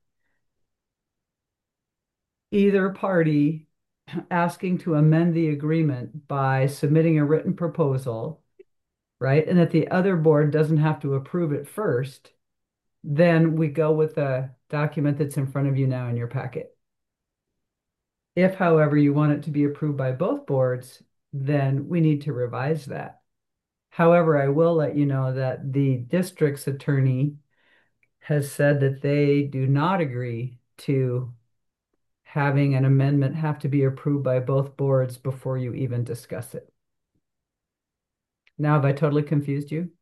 either party asking to amend the agreement by submitting a written proposal, right? And that the other board doesn't have to approve it first, then we go with the document that's in front of you now in your packet. If, however, you want it to be approved by both boards, then we need to revise that. However, I will let you know that the district's attorney has said that they do not agree to having an amendment have to be approved by both boards before you even discuss it. Now, have I totally confused you?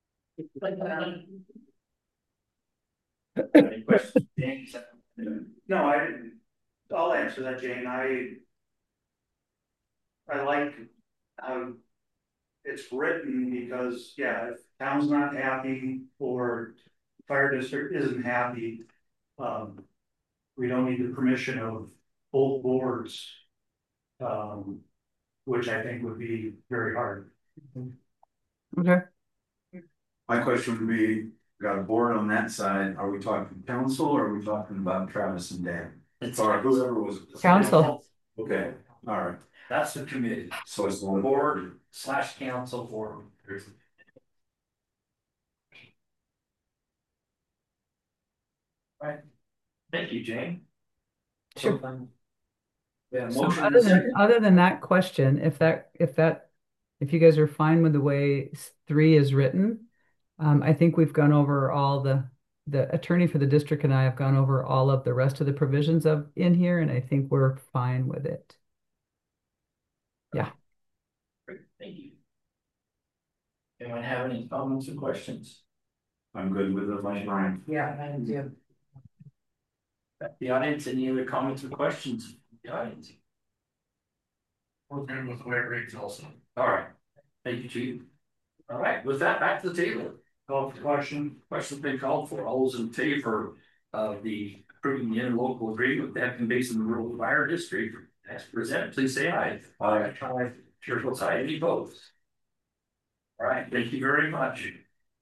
Any questions, James? No, I didn't. I'll answer that, Jane. I I like how it's written because, yeah, if town's not happy or fire district isn't happy, um, we don't need the permission of both boards, um, which I think would be very hard. Okay. My question would be, got a board on that side, are we talking council or are we talking about Travis and Dan? It's Or whoever was. Council. Okay, all right, That's the committee. so it's the Board slash council or. Right. Thank you, Jane. Sure. Yeah, So motion other is than, second. other than that question, if that, if that, if you guys are fine with the way s- three is written, um, I think we've gone over all the, the attorney for the district and I have gone over all of the rest of the provisions of in here, and I think we're fine with it. Yeah. Great, thank you. Anyone have any comments or questions? I'm good with it, like Ryan. Yeah, I do. The audience, any other comments or questions? The audience. We're good with the way it reads also. All right, thank you, Chief. All right, with that, back to the table. Call for question. Question's been called for. All those in favor of the approving the interlocal agreement with Hampton Basin Rural Fire District as presented, please say aye. Aye. Aye. Chair votes aye. Any opposed? All right, thank you very much.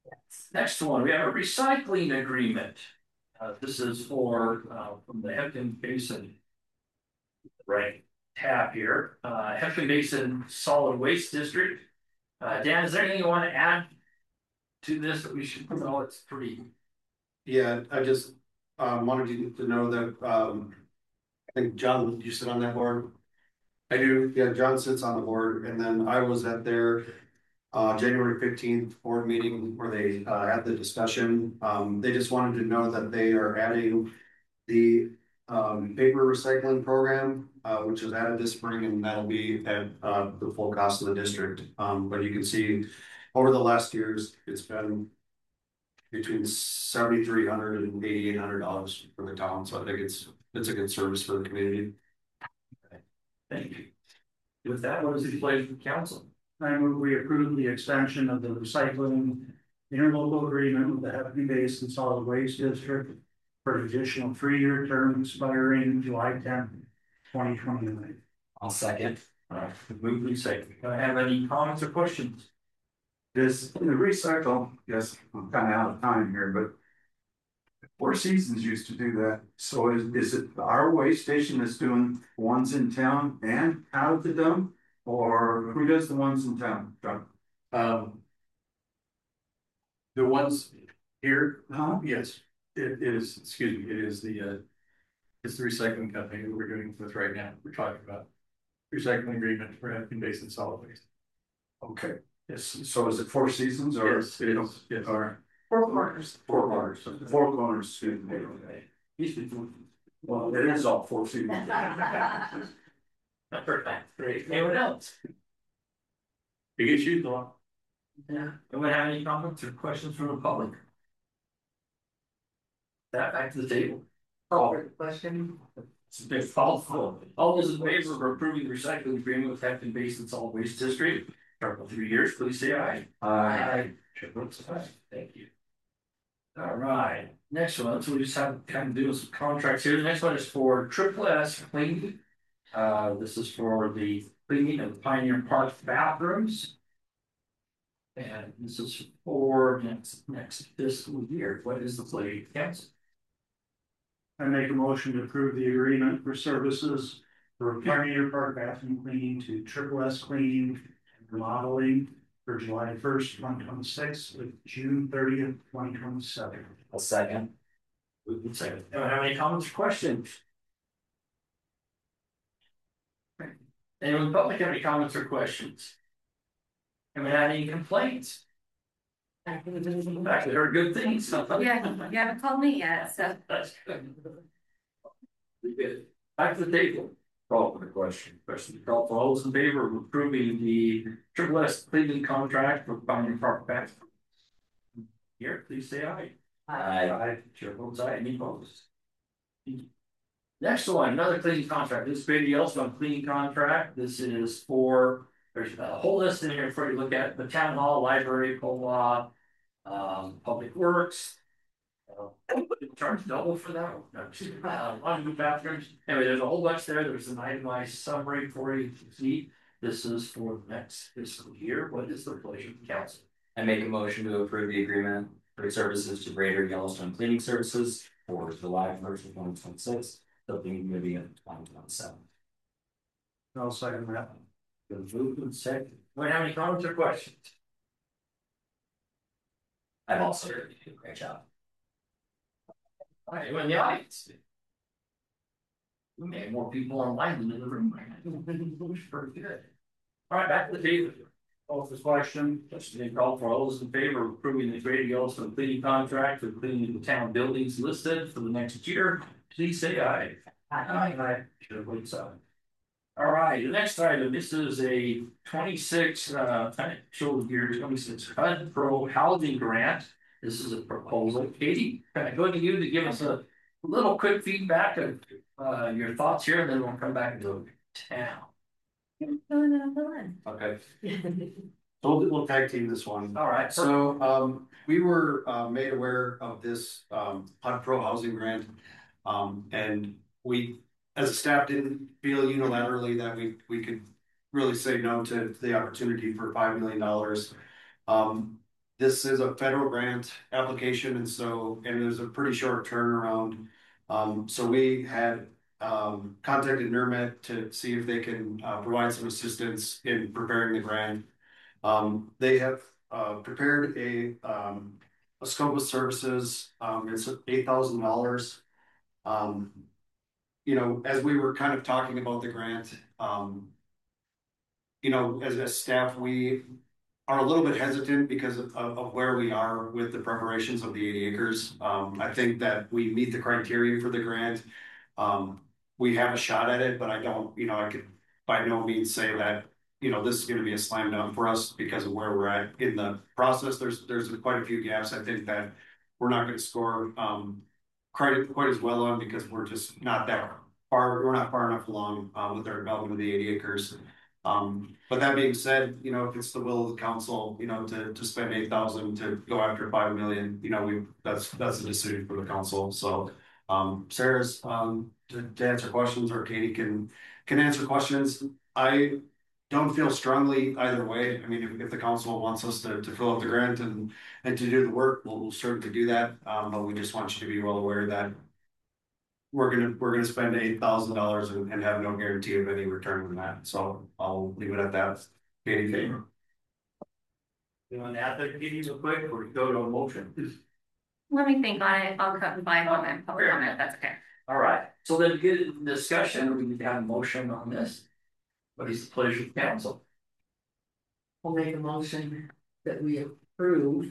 Next one, we have a recycling agreement. Uh, this is for, uh, from the Hefton Basin. Right tab here, uh, Hefton Basin Solid Waste District. Uh, Dan, is there anything you want to add to this that we should know? It's pretty. Yeah, I just um wanted you to know that um I think John, you sit on that board. I do. Yeah, John sits on the board, and then I was at their uh January fifteenth board meeting where they uh had the discussion. Um, they just wanted to know that they are adding the um paper recycling program, uh, which is added this spring, and that'll be at uh the full cost of the district. Um, but you can see over the last years, it's been between seventy-three hundred and eighty-eight hundred dollars for the town, so I think it's it's a good service for the community. Thank you. With that, what is the pleasure of the council? I move we approve the extension of the recycling interlocal agreement with the Hefton Basin Solid Waste District for an additional three-year term expiring July tenth, twenty twenty-nine. I'll second. All right, move and second. Do I have any comments or questions? This, the recycle, yes, I'm kind of out of time here, but Four Seasons used to do that. So is, is it our waste station that's doing ones in town and out of the dump? Or who does the ones in town? John? Um. The ones here, Huh? yes, it it is, excuse me, it is the uh. It's the recycling company that we're doing with right now. We're talking about recycling agreement for Hefton Basin Solid Waste. Okay, yes, so is it Four Seasons or? Yes, it is, yes. All right. Four corners. Four corners, four corners, excuse me. Well, it is all Four Seasons. Great. Anyone else? It gets used a lot. Yeah. Anyone have any comments or questions from the public? That back to the table. Call for the question. It's a big call for all those in favor of approving the recycling agreement with Hefton Basin Solid Waste District for three years, please say aye. Aye. Chair votes aye. Thank you. All right, next one, so we just have kind of doing some contracts here. The next one is for Triple S Cleaning. Uh, this is for the cleaning of the Pioneer Park bathrooms. And this is for next next fiscal year. What is the pleasure of council? I make a motion to approve the agreement for services for Pioneer Park bathroom cleaning to Triple S Cleaning and Remodeling for July first, twenty twenty-six, with June thirtieth, twenty twenty-seven. I'll second. We can second. Anyone have any comments or questions? Anyone in the public have any comments or questions? Anyone had any complaints? Actually heard good things. Yeah, you haven't called me yet, so. That's good. We good. Back to the table. Call for the question. Question call for all those in favor of approving the Triple S cleaning contract for Pioneer Park back. Here, please say aye. Aye. Aye. Chair votes aye. Any opposed? Next one, another cleaning contract. This is Brady Yellowstone cleaning contract. This is for, there's a whole list in here for you to look at. The town hall, library, co-op, um, public works. Uh, charge double for that. No, just, uh, a lot of new bathrooms. Anyway, there's a whole bunch there. There's an itemized summary for you to see. This is for the next fiscal year. What is the pleasure of the council? I make a motion to approve the agreement for services to Greater Yellowstone Cleaning Services for July first, twenty twenty-six, something moving in twenty twenty-seven. I'll second that. Good move and second. Do I have any comments or questions? I've also heard you do a great job. All right, anyone in the audience? We may have more people online than in the room right now. Pretty good. All right, back to the table. Call for this question. Question call for all those in favor of approving the Greater Yellowstone cleaning contract for cleaning the town buildings listed for the next year. Please say aye. Aye. Aye. Chair votes aye. All right, the next item, this is a twenty-six, uh, kind of show here, twenty-six H U D Pro housing grant. This is a proposal. Katie, can I go to you to give us a little quick feedback of, uh, your thoughts here, and then we'll come back to town. Okay. So we'll tag team this one. All right. So um we were uh made aware of this um H U D Pro housing grant. Um and we as a staff didn't feel unilaterally that we we could really say no to the opportunity for five million dollars. Um this is a federal grant application, and so, and there's a pretty short turnaround. Um, so we had, um, contacted NERMET to see if they can, uh, provide some assistance in preparing the grant. Um, they have, uh, prepared a, um, a scope of services, um, it's eight thousand dollars. Um, you know, as we were kind of talking about the grant, um, you know, as a staff, we are a little bit hesitant because of, of where we are with the preparations of the eighty acres. Um, I think that we meet the criteria for the grant. Um, we have a shot at it, but I don't, you know, I could by no means say that, you know, this is gonna be a slam dunk for us because of where we're at in the process. There's, there's quite a few gaps. I think that we're not gonna score, um, quite, quite as well on because we're just not that far, we're not far enough along, uh, with our development of the eighty acres. Um, but that being said, you know, if it's the will of the council, you know, to, to spend eight thousand to go after five million, you know, we, that's, that's a decision for the council. So, um, Sarah's, um, to, to answer questions, or Katie can, can answer questions. I don't feel strongly either way. I mean, if, if the council wants us to, to fill out the grant and, and to do the work, we'll, we'll certainly do that. Um, but we just want you to be well aware that we're gonna, we're gonna spend eight thousand dollars and, and have no guarantee of any return on that, so I'll leave it at that. Katie, okay. You want to add that, Katie, real quick, or go to a motion? Let me think on it. I'll cut my comment, public comment, that's okay. All right, so then to get into discussion, we need to have a motion on this. What is the pleasure of the council? I'll make a motion that we approve.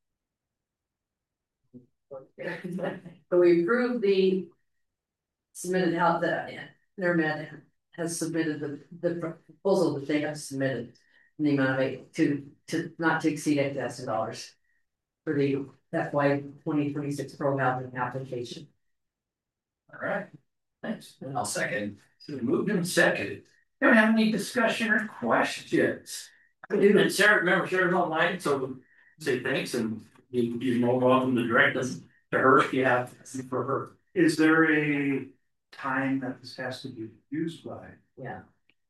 So we approve the submitted out that NERMET has submitted the, the proposal that they have submitted in the amount of eight to, to not to exceed eight thousand dollars for the F Y twenty twenty-six pro housing application. All right, thanks. And I'll second. So moved and seconded. Don't have any discussion or questions. And Sarah, remember, Sarah's online, so say thanks, and you, you're more welcome to direct us to her if you have for her. Is there a time that this has to be used by? Yeah.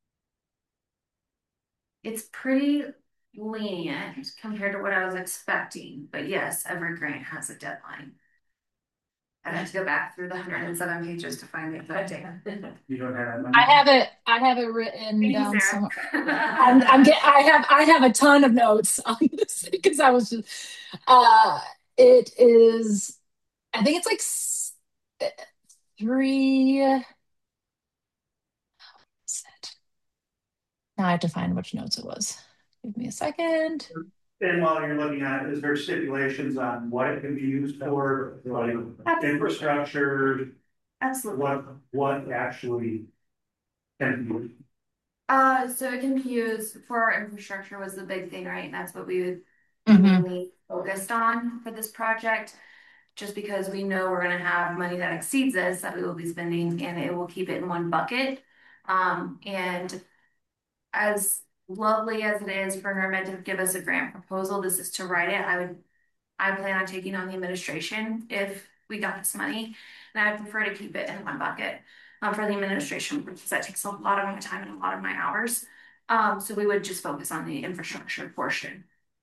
It's pretty lenient compared to what I was expecting, but yes, every grant has a deadline. I had to go back through the one hundred seven pages to find the exact date. You don't have that. I have it. I have it written Thank down you, somewhere. Sarah. I'm, I'm get, I have. I have a ton of notes on this because I was just. Uh, it is. I think it's like s- three. What is it? Now I have to find which notes it was. Give me a second. And while you're looking at it, is there stipulations on what it can be used for, like Absolutely. infrastructure? Absolutely. What, what actually can be? Uh, so it can be used for our infrastructure was the big thing, right? And that's what we would Mhm. mainly focused on for this project. Just because we know we're gonna have money that exceeds this that we will be spending, and it will keep it in one bucket. Um, and as lovely as it is for NERMET to give us a grant proposal, this is to write it. I would, I plan on taking on the administration if we got this money, and I prefer to keep it in one bucket um, for the administration because that takes a lot of my time and a lot of my hours. Um, so we would just focus on the infrastructure portion.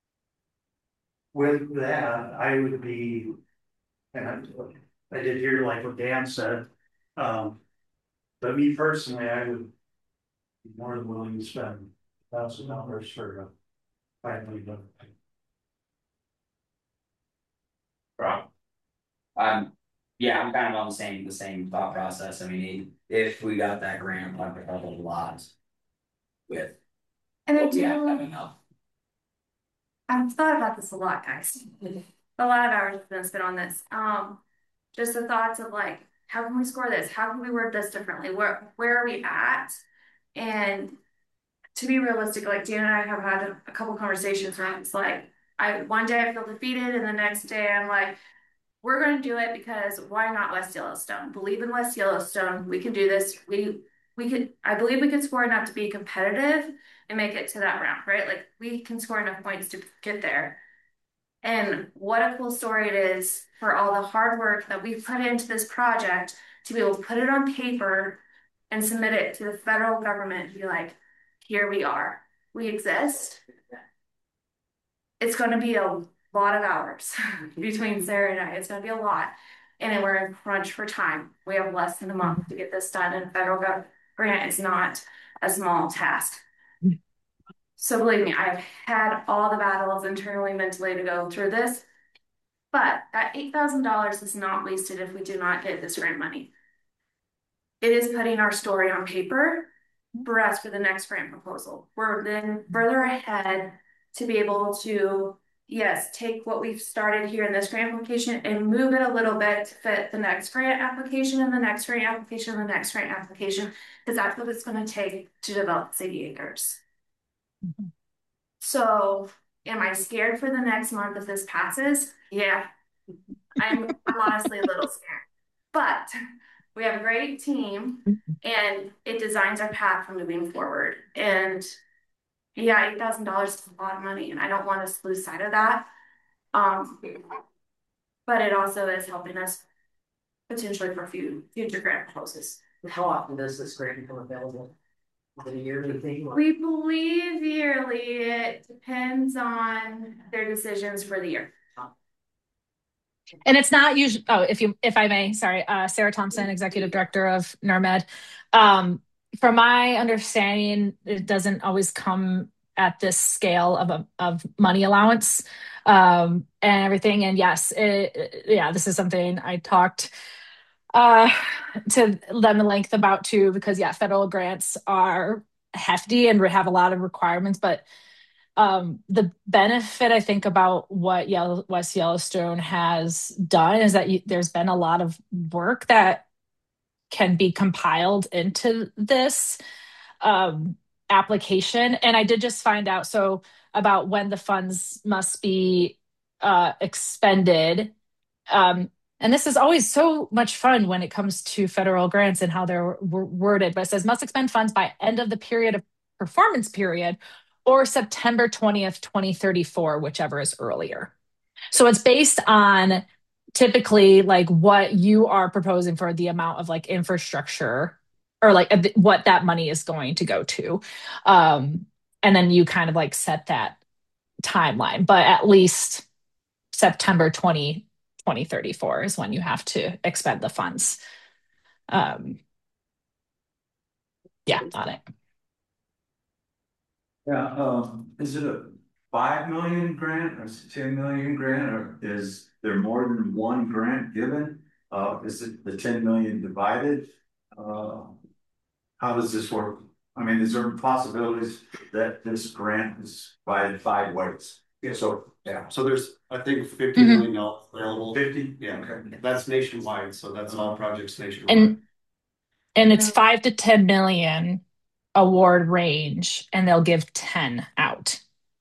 With that, I would be, and I, I did hear like what Dan said, um, but me personally, I would be more than willing to spend a thousand dollars for a five million dollar. Rob? Um, yeah, I'm kind of on the same, the same thought process. I mean, if we got that grant, that would help a lot with. And I what we have do- coming up. I've thought about this a lot, guys. A lot of hours have been spent on this. Um, just the thoughts of like, how can we score this? How can we word this differently? Where where are we at? And to be realistic, like Dan and I have had a, a couple conversations where it's like, I one day I feel defeated, and the next day I'm like, we're going to do it because why not West Yellowstone? Believe in West Yellowstone. We can do this. We we could. I believe we could score enough to be competitive and make it to that round, right? Like we can score enough points to get there. And what a cool story it is for all the hard work that we've put into this project to be able to put it on paper and submit it to the federal government and be like, here we are, we exist. It's going to be a a lot of hours between Sarah and I. It's gonna be a lot. And then we're in crunch for time. We have less than a month to get this done, and federal government grant is not a small task. So believe me, I've had all the battles internally, mentally to go through this. But that eight thousand dollars is not wasted if we do not get this grant money. It is putting our story on paper for us for the next grant proposal. We're then further ahead to be able to, yes, take what we've started here in this grant application and move it a little bit to fit the next grant application and the next grant application and the next grant application, because that's what it's going to take to develop City Acres. Mm-hmm. So am I scared for the next month if this passes? Yeah, I'm, I'm honestly a little scared, but we have a great team and it designs our path for moving forward. And yeah, eight thousand dollars is a lot of money and I don't want us to lose sight of that. Um, but it also is helping us potentially for few future grant proposals. How often does this grant become available? Is it a yearly thing? We believe yearly. It depends on their decisions for the year. And it's not usually, oh, if you, if I may, sorry, uh, Sarah Thompson, Executive Director of NORMED. Um, from my understanding, it doesn't always come at this scale of a, of money allowance um, and everything. And yes, it, yeah, this is something I talked uh, to them at length about too, because yeah, federal grants are hefty and have a lot of requirements, but um, the benefit I think about what Yellow, West Yellowstone has done is that you, there's been a lot of work that can be compiled into this um, application. And I did just find out so about when the funds must be uh, expended. Um, and this is always so much fun when it comes to federal grants and how they're w- worded, but it says must expend funds by end of the period of performance period or September twentieth, twenty thirty-four, whichever is earlier. So it's based on typically like what you are proposing for the amount of like infrastructure or like a, what that money is going to go to. Um, and then you kind of like set that timeline, but at least September twentieth, twenty thirty-four is when you have to expend the funds. Um, yeah, on it. Yeah, um, is it a five million grant or is it ten million grant, or is there more than one grant given? Uh, is it the ten million divided? Uh, how does this work? I mean, is there possibilities that this grant is divided five ways? Yeah. So, yeah. So there's, I think, fifty million dollars available. Fifty? Yeah, Okay. that's nationwide, so that's all projects nationwide. And and it's five to ten million award range, and they'll give ten out.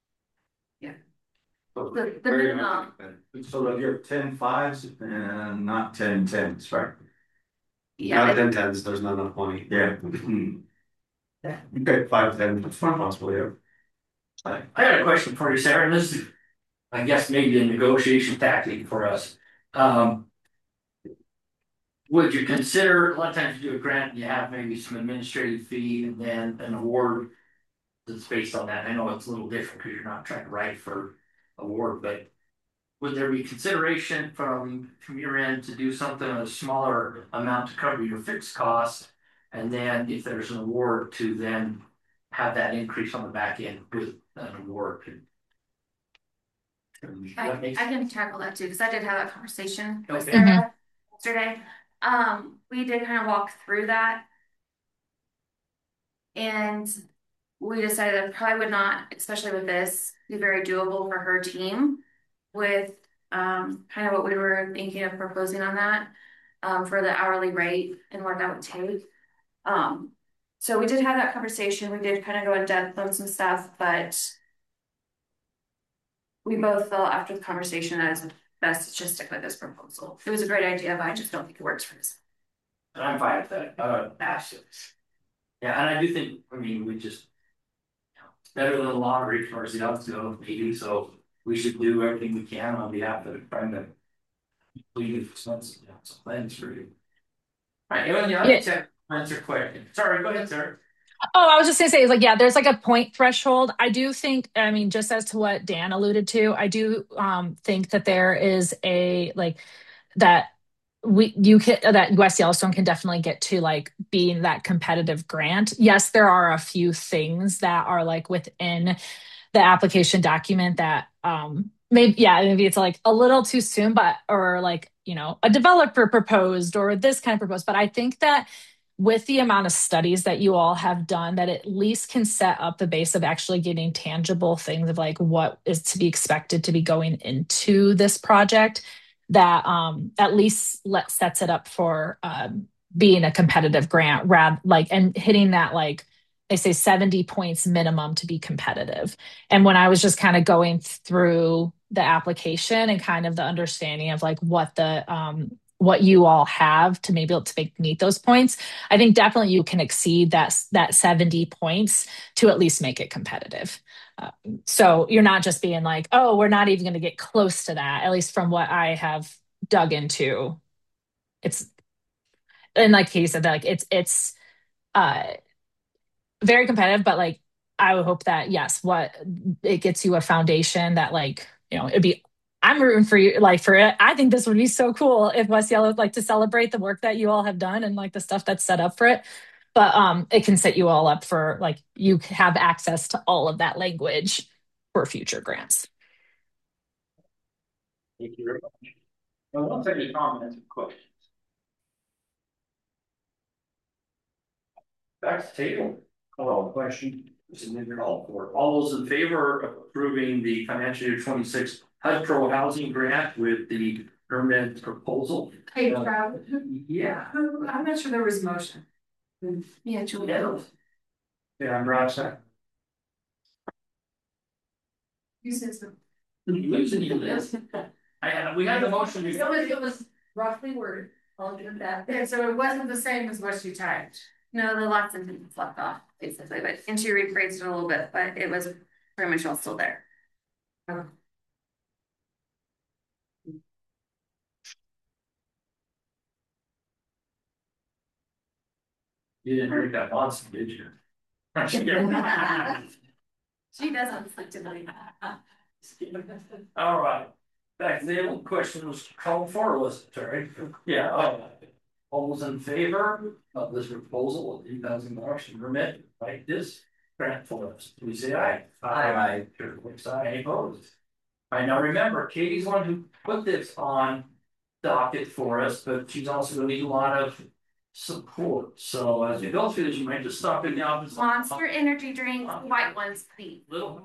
So, The, the minimum. so they'll give ten fives and not ten tens, right? Yeah, Not ten tens, there's not enough money. Yeah. Okay, five, ten, That's fun, possibly. Yeah. I got a question for you, Sarah. And this is, I guess, maybe a negotiation tactic for us. Um, would you consider, a lot of times you do a grant, and you have maybe some administrative fee and then an award that's based on that. I know it's a little different because you're not trying to write for award, but would there be consideration from, from your end to do something a smaller amount to cover your fixed cost? And then if there's an award to then have that increase on the back end with an award? I, I can tackle that too, because I did have that conversation with Okay. Sarah Mhm. yesterday. Um, we did kind of walk through that. And we decided that probably would not, especially with this, be very doable for her team with um kind of what we were thinking of proposing on that um for the hourly rate and what that would take. Um, so we did have that conversation. We did kind of go in depth on some stuff, but we both felt after the conversation that it's best to just stick with this proposal. It was a great idea, but I just don't think it works for this. And I'm fine with that, uh, absolutely. Yeah, and I do think, I mean, we just, you know, it's better than the lottery for us, you know, so maybe, so we should do everything we can on behalf of trying to leave some, you know, some plans for you. All right, anyone, the audience have answer question? Sorry, go ahead, sir. Oh, I was just gonna say, like, yeah, there's like a point threshold. I do think, I mean, just as to what Dan alluded to, I do um think that there is a like that we you can that West Yellowstone can definitely get to like being that competitive grant. Yes, there are a few things that are like within the application document that um maybe yeah maybe it's like a little too soon, but or like you know a developer proposed or this kind of proposed, but I think that with the amount of studies that you all have done that at least can set up the base of actually getting tangible things of like what is to be expected to be going into this project that um at least let sets it up for um being a competitive grant rather like and hitting that like they say seventy points minimum to be competitive. And when I was just kind of going through the application and kind of the understanding of like what the um what you all have to maybe able to make, meet those points, I think definitely you can exceed that that seventy points to at least make it competitive. Uh, so you're not just being like, oh, we're not even going to get close to that. At least from what I have dug into, it's and like Katie said, that like it's it's uh very competitive, but like I would hope that yes, what it gets you a foundation that like you know it'd be. I'm rooting for you, like for it. I think this would be so cool if West Yellow like to celebrate the work that you all have done and like the stuff that's set up for it. But um, it can set you all up for like you have access to all of that language for future grants. Thank you very much. I won't take any comments or questions. Back to table. Call question. All for all those in favor of approving the financial year twenty-six H U D Pro housing grant with the permit proposal. Hey, Uh, Trav. Yeah. Who, I'm not sure there was a motion. Yeah, Julie. Yeah, I'm Rob Sack. You said so. Losing you this. I had, we had the motion. It was, it was roughly worded. I'll give it that. Yeah, so it wasn't the same as what you typed. No, the last sentence left off basically, but and she rephrased it a little bit, but it was pretty much all still there. Okay. You didn't read that once, did you? She doesn't like to believe that. All right. Back to the old question was called for, was it, Terry? Yeah, all right. All those in favor of this proposal of eight thousand dollars to permit, right, this grant for us, please say aye. Aye. Sure, looks aye, any opposed? I now remember, Katie's the one who put this on docket for us, but she's also gonna need a lot of support. So as you go through this, you might just stop in the office. Monster energy drinks, white ones, please. Little.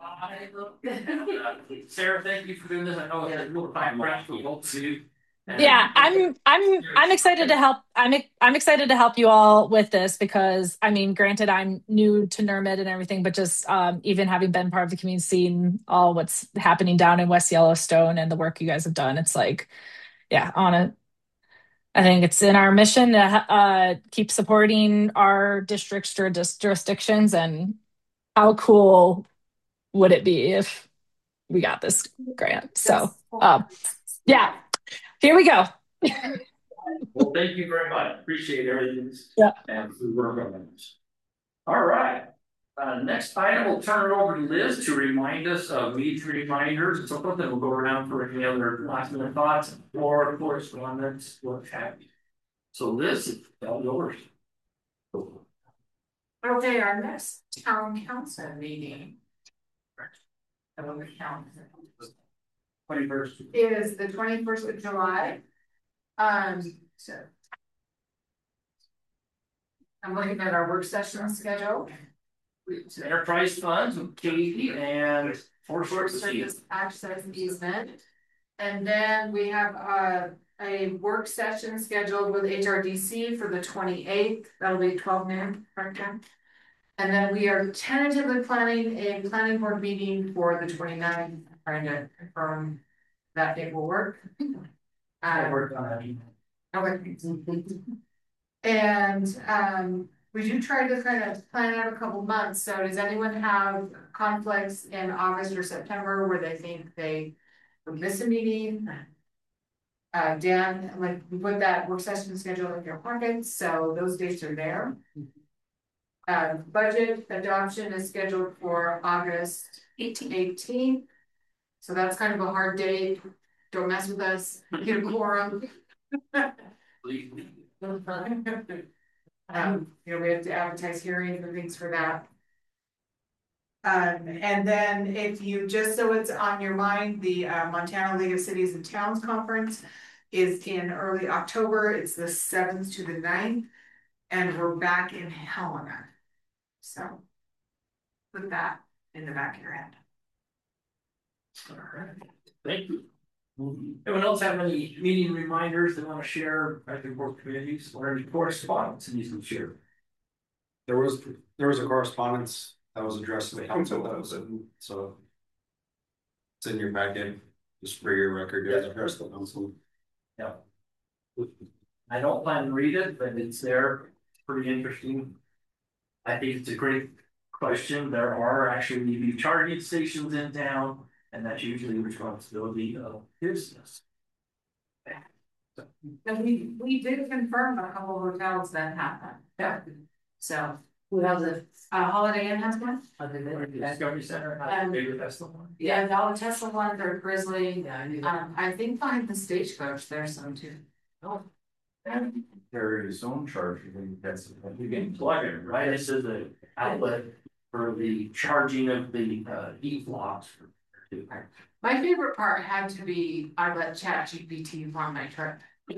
Sarah, thank you for doing this. I know it's a little time pressure, we'll see. Yeah, I'm I'm I'm excited to help. I'm I'm excited to help you all with this because I mean, granted, I'm new to NERMID and everything, but just um, even having been part of the community, seeing all what's happening down in West Yellowstone and the work you guys have done, it's like, yeah, on it. I think it's in our mission to uh, keep supporting our districts, juris- jurisdictions, and how cool would it be if we got this grant? So, um, yeah. Here we go. Well, thank you very much. Appreciate everything. Yeah. And we work on this. All right. Uh, next item, we'll turn it over to Liz to remind us of meeting reminders and so forth. Then we'll go around for any other last minute thoughts or correspondence, what have you. So Liz, it's all yours. Okay, our next town council meeting. Twenty-first. Is the twenty-first of July. Um, so. I'm looking at our work session schedule. Enterprise funds with Katie and for short Service access easement. And then we have a, a work session scheduled with H R D C for the twenty-eighth. That'll be twelve noon, correct, Jen? And then we are tentatively planning a planning board meeting for the twenty-ninth, trying to confirm that it will work. I worked on that. Okay. And um, we do try to kind of plan out a couple months. So does anyone have conflicts in August or September where they think they would miss a meeting? Uh, Dan, like we put that work session schedule in your pockets, so those dates are there. Uh, budget adoption is scheduled for August eighteenth. So that's kind of a hard date. Don't mess with us, get a quorum. Um, you know, we have to advertise hearings and things for that. Um, and then if you, just so it's on your mind, the uh, Montana League of Cities and Towns Conference is in early October. It's the seventh to the ninth, and we're back in Helena. So put that in the back of your head. All right, thank you. Anyone else have any meeting reminders they want to share at the board committees or any correspondence that you can share? There was, there was a correspondence that was addressed to the council that was in, so. It's in your packet, just for your record, it was addressed to the council. Yeah. I don't plan to read it, but it's there, it's pretty interesting. I think it's a great question. There are actually E V charging stations in town, and that's usually the responsibility of business. And we, we did confirm a couple of hotels that happened. Yeah. So. Who has it? Uh, Holiday Inn has one. Discovery Center has a Um, bigger Tesla one. Yeah, the all Tesla ones are Grizzly. Yeah, I knew that. Um, I think behind the Stagecoach, there's some too. Oh. There is own charge, you think that's. You can plug it, right? This is the outlet for the charging of the uh E blocks. My favorite part had to be I let Chat G P T run my trip.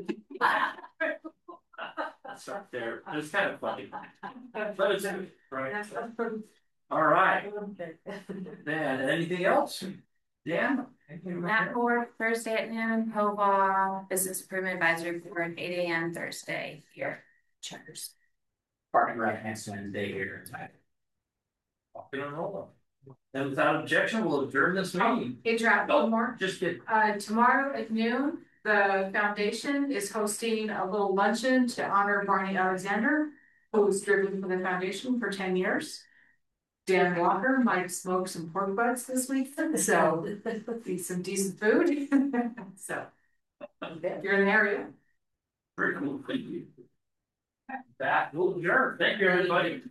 That's right there. It's kind of funny. But it's right. All right. Then anything else? Dan? Matt Board, Thursday at noon, Hobah Business Improvement Advisory Board, eight A M Thursday here. Checkers. Parking right next Wednesday here tonight. Walking and rolling. And without objection, we'll adjourn this meeting. Hey, Draft, one more. Just get. Uh, tomorrow at noon, the foundation is hosting a little luncheon to honor Barney Alexander, who's driven for the foundation for ten years. Dan Walker might smoke some pork butts this week, so eat some decent food. So if you're in the area. Very cool. Thank you. That will adjourn. Thank you, everybody.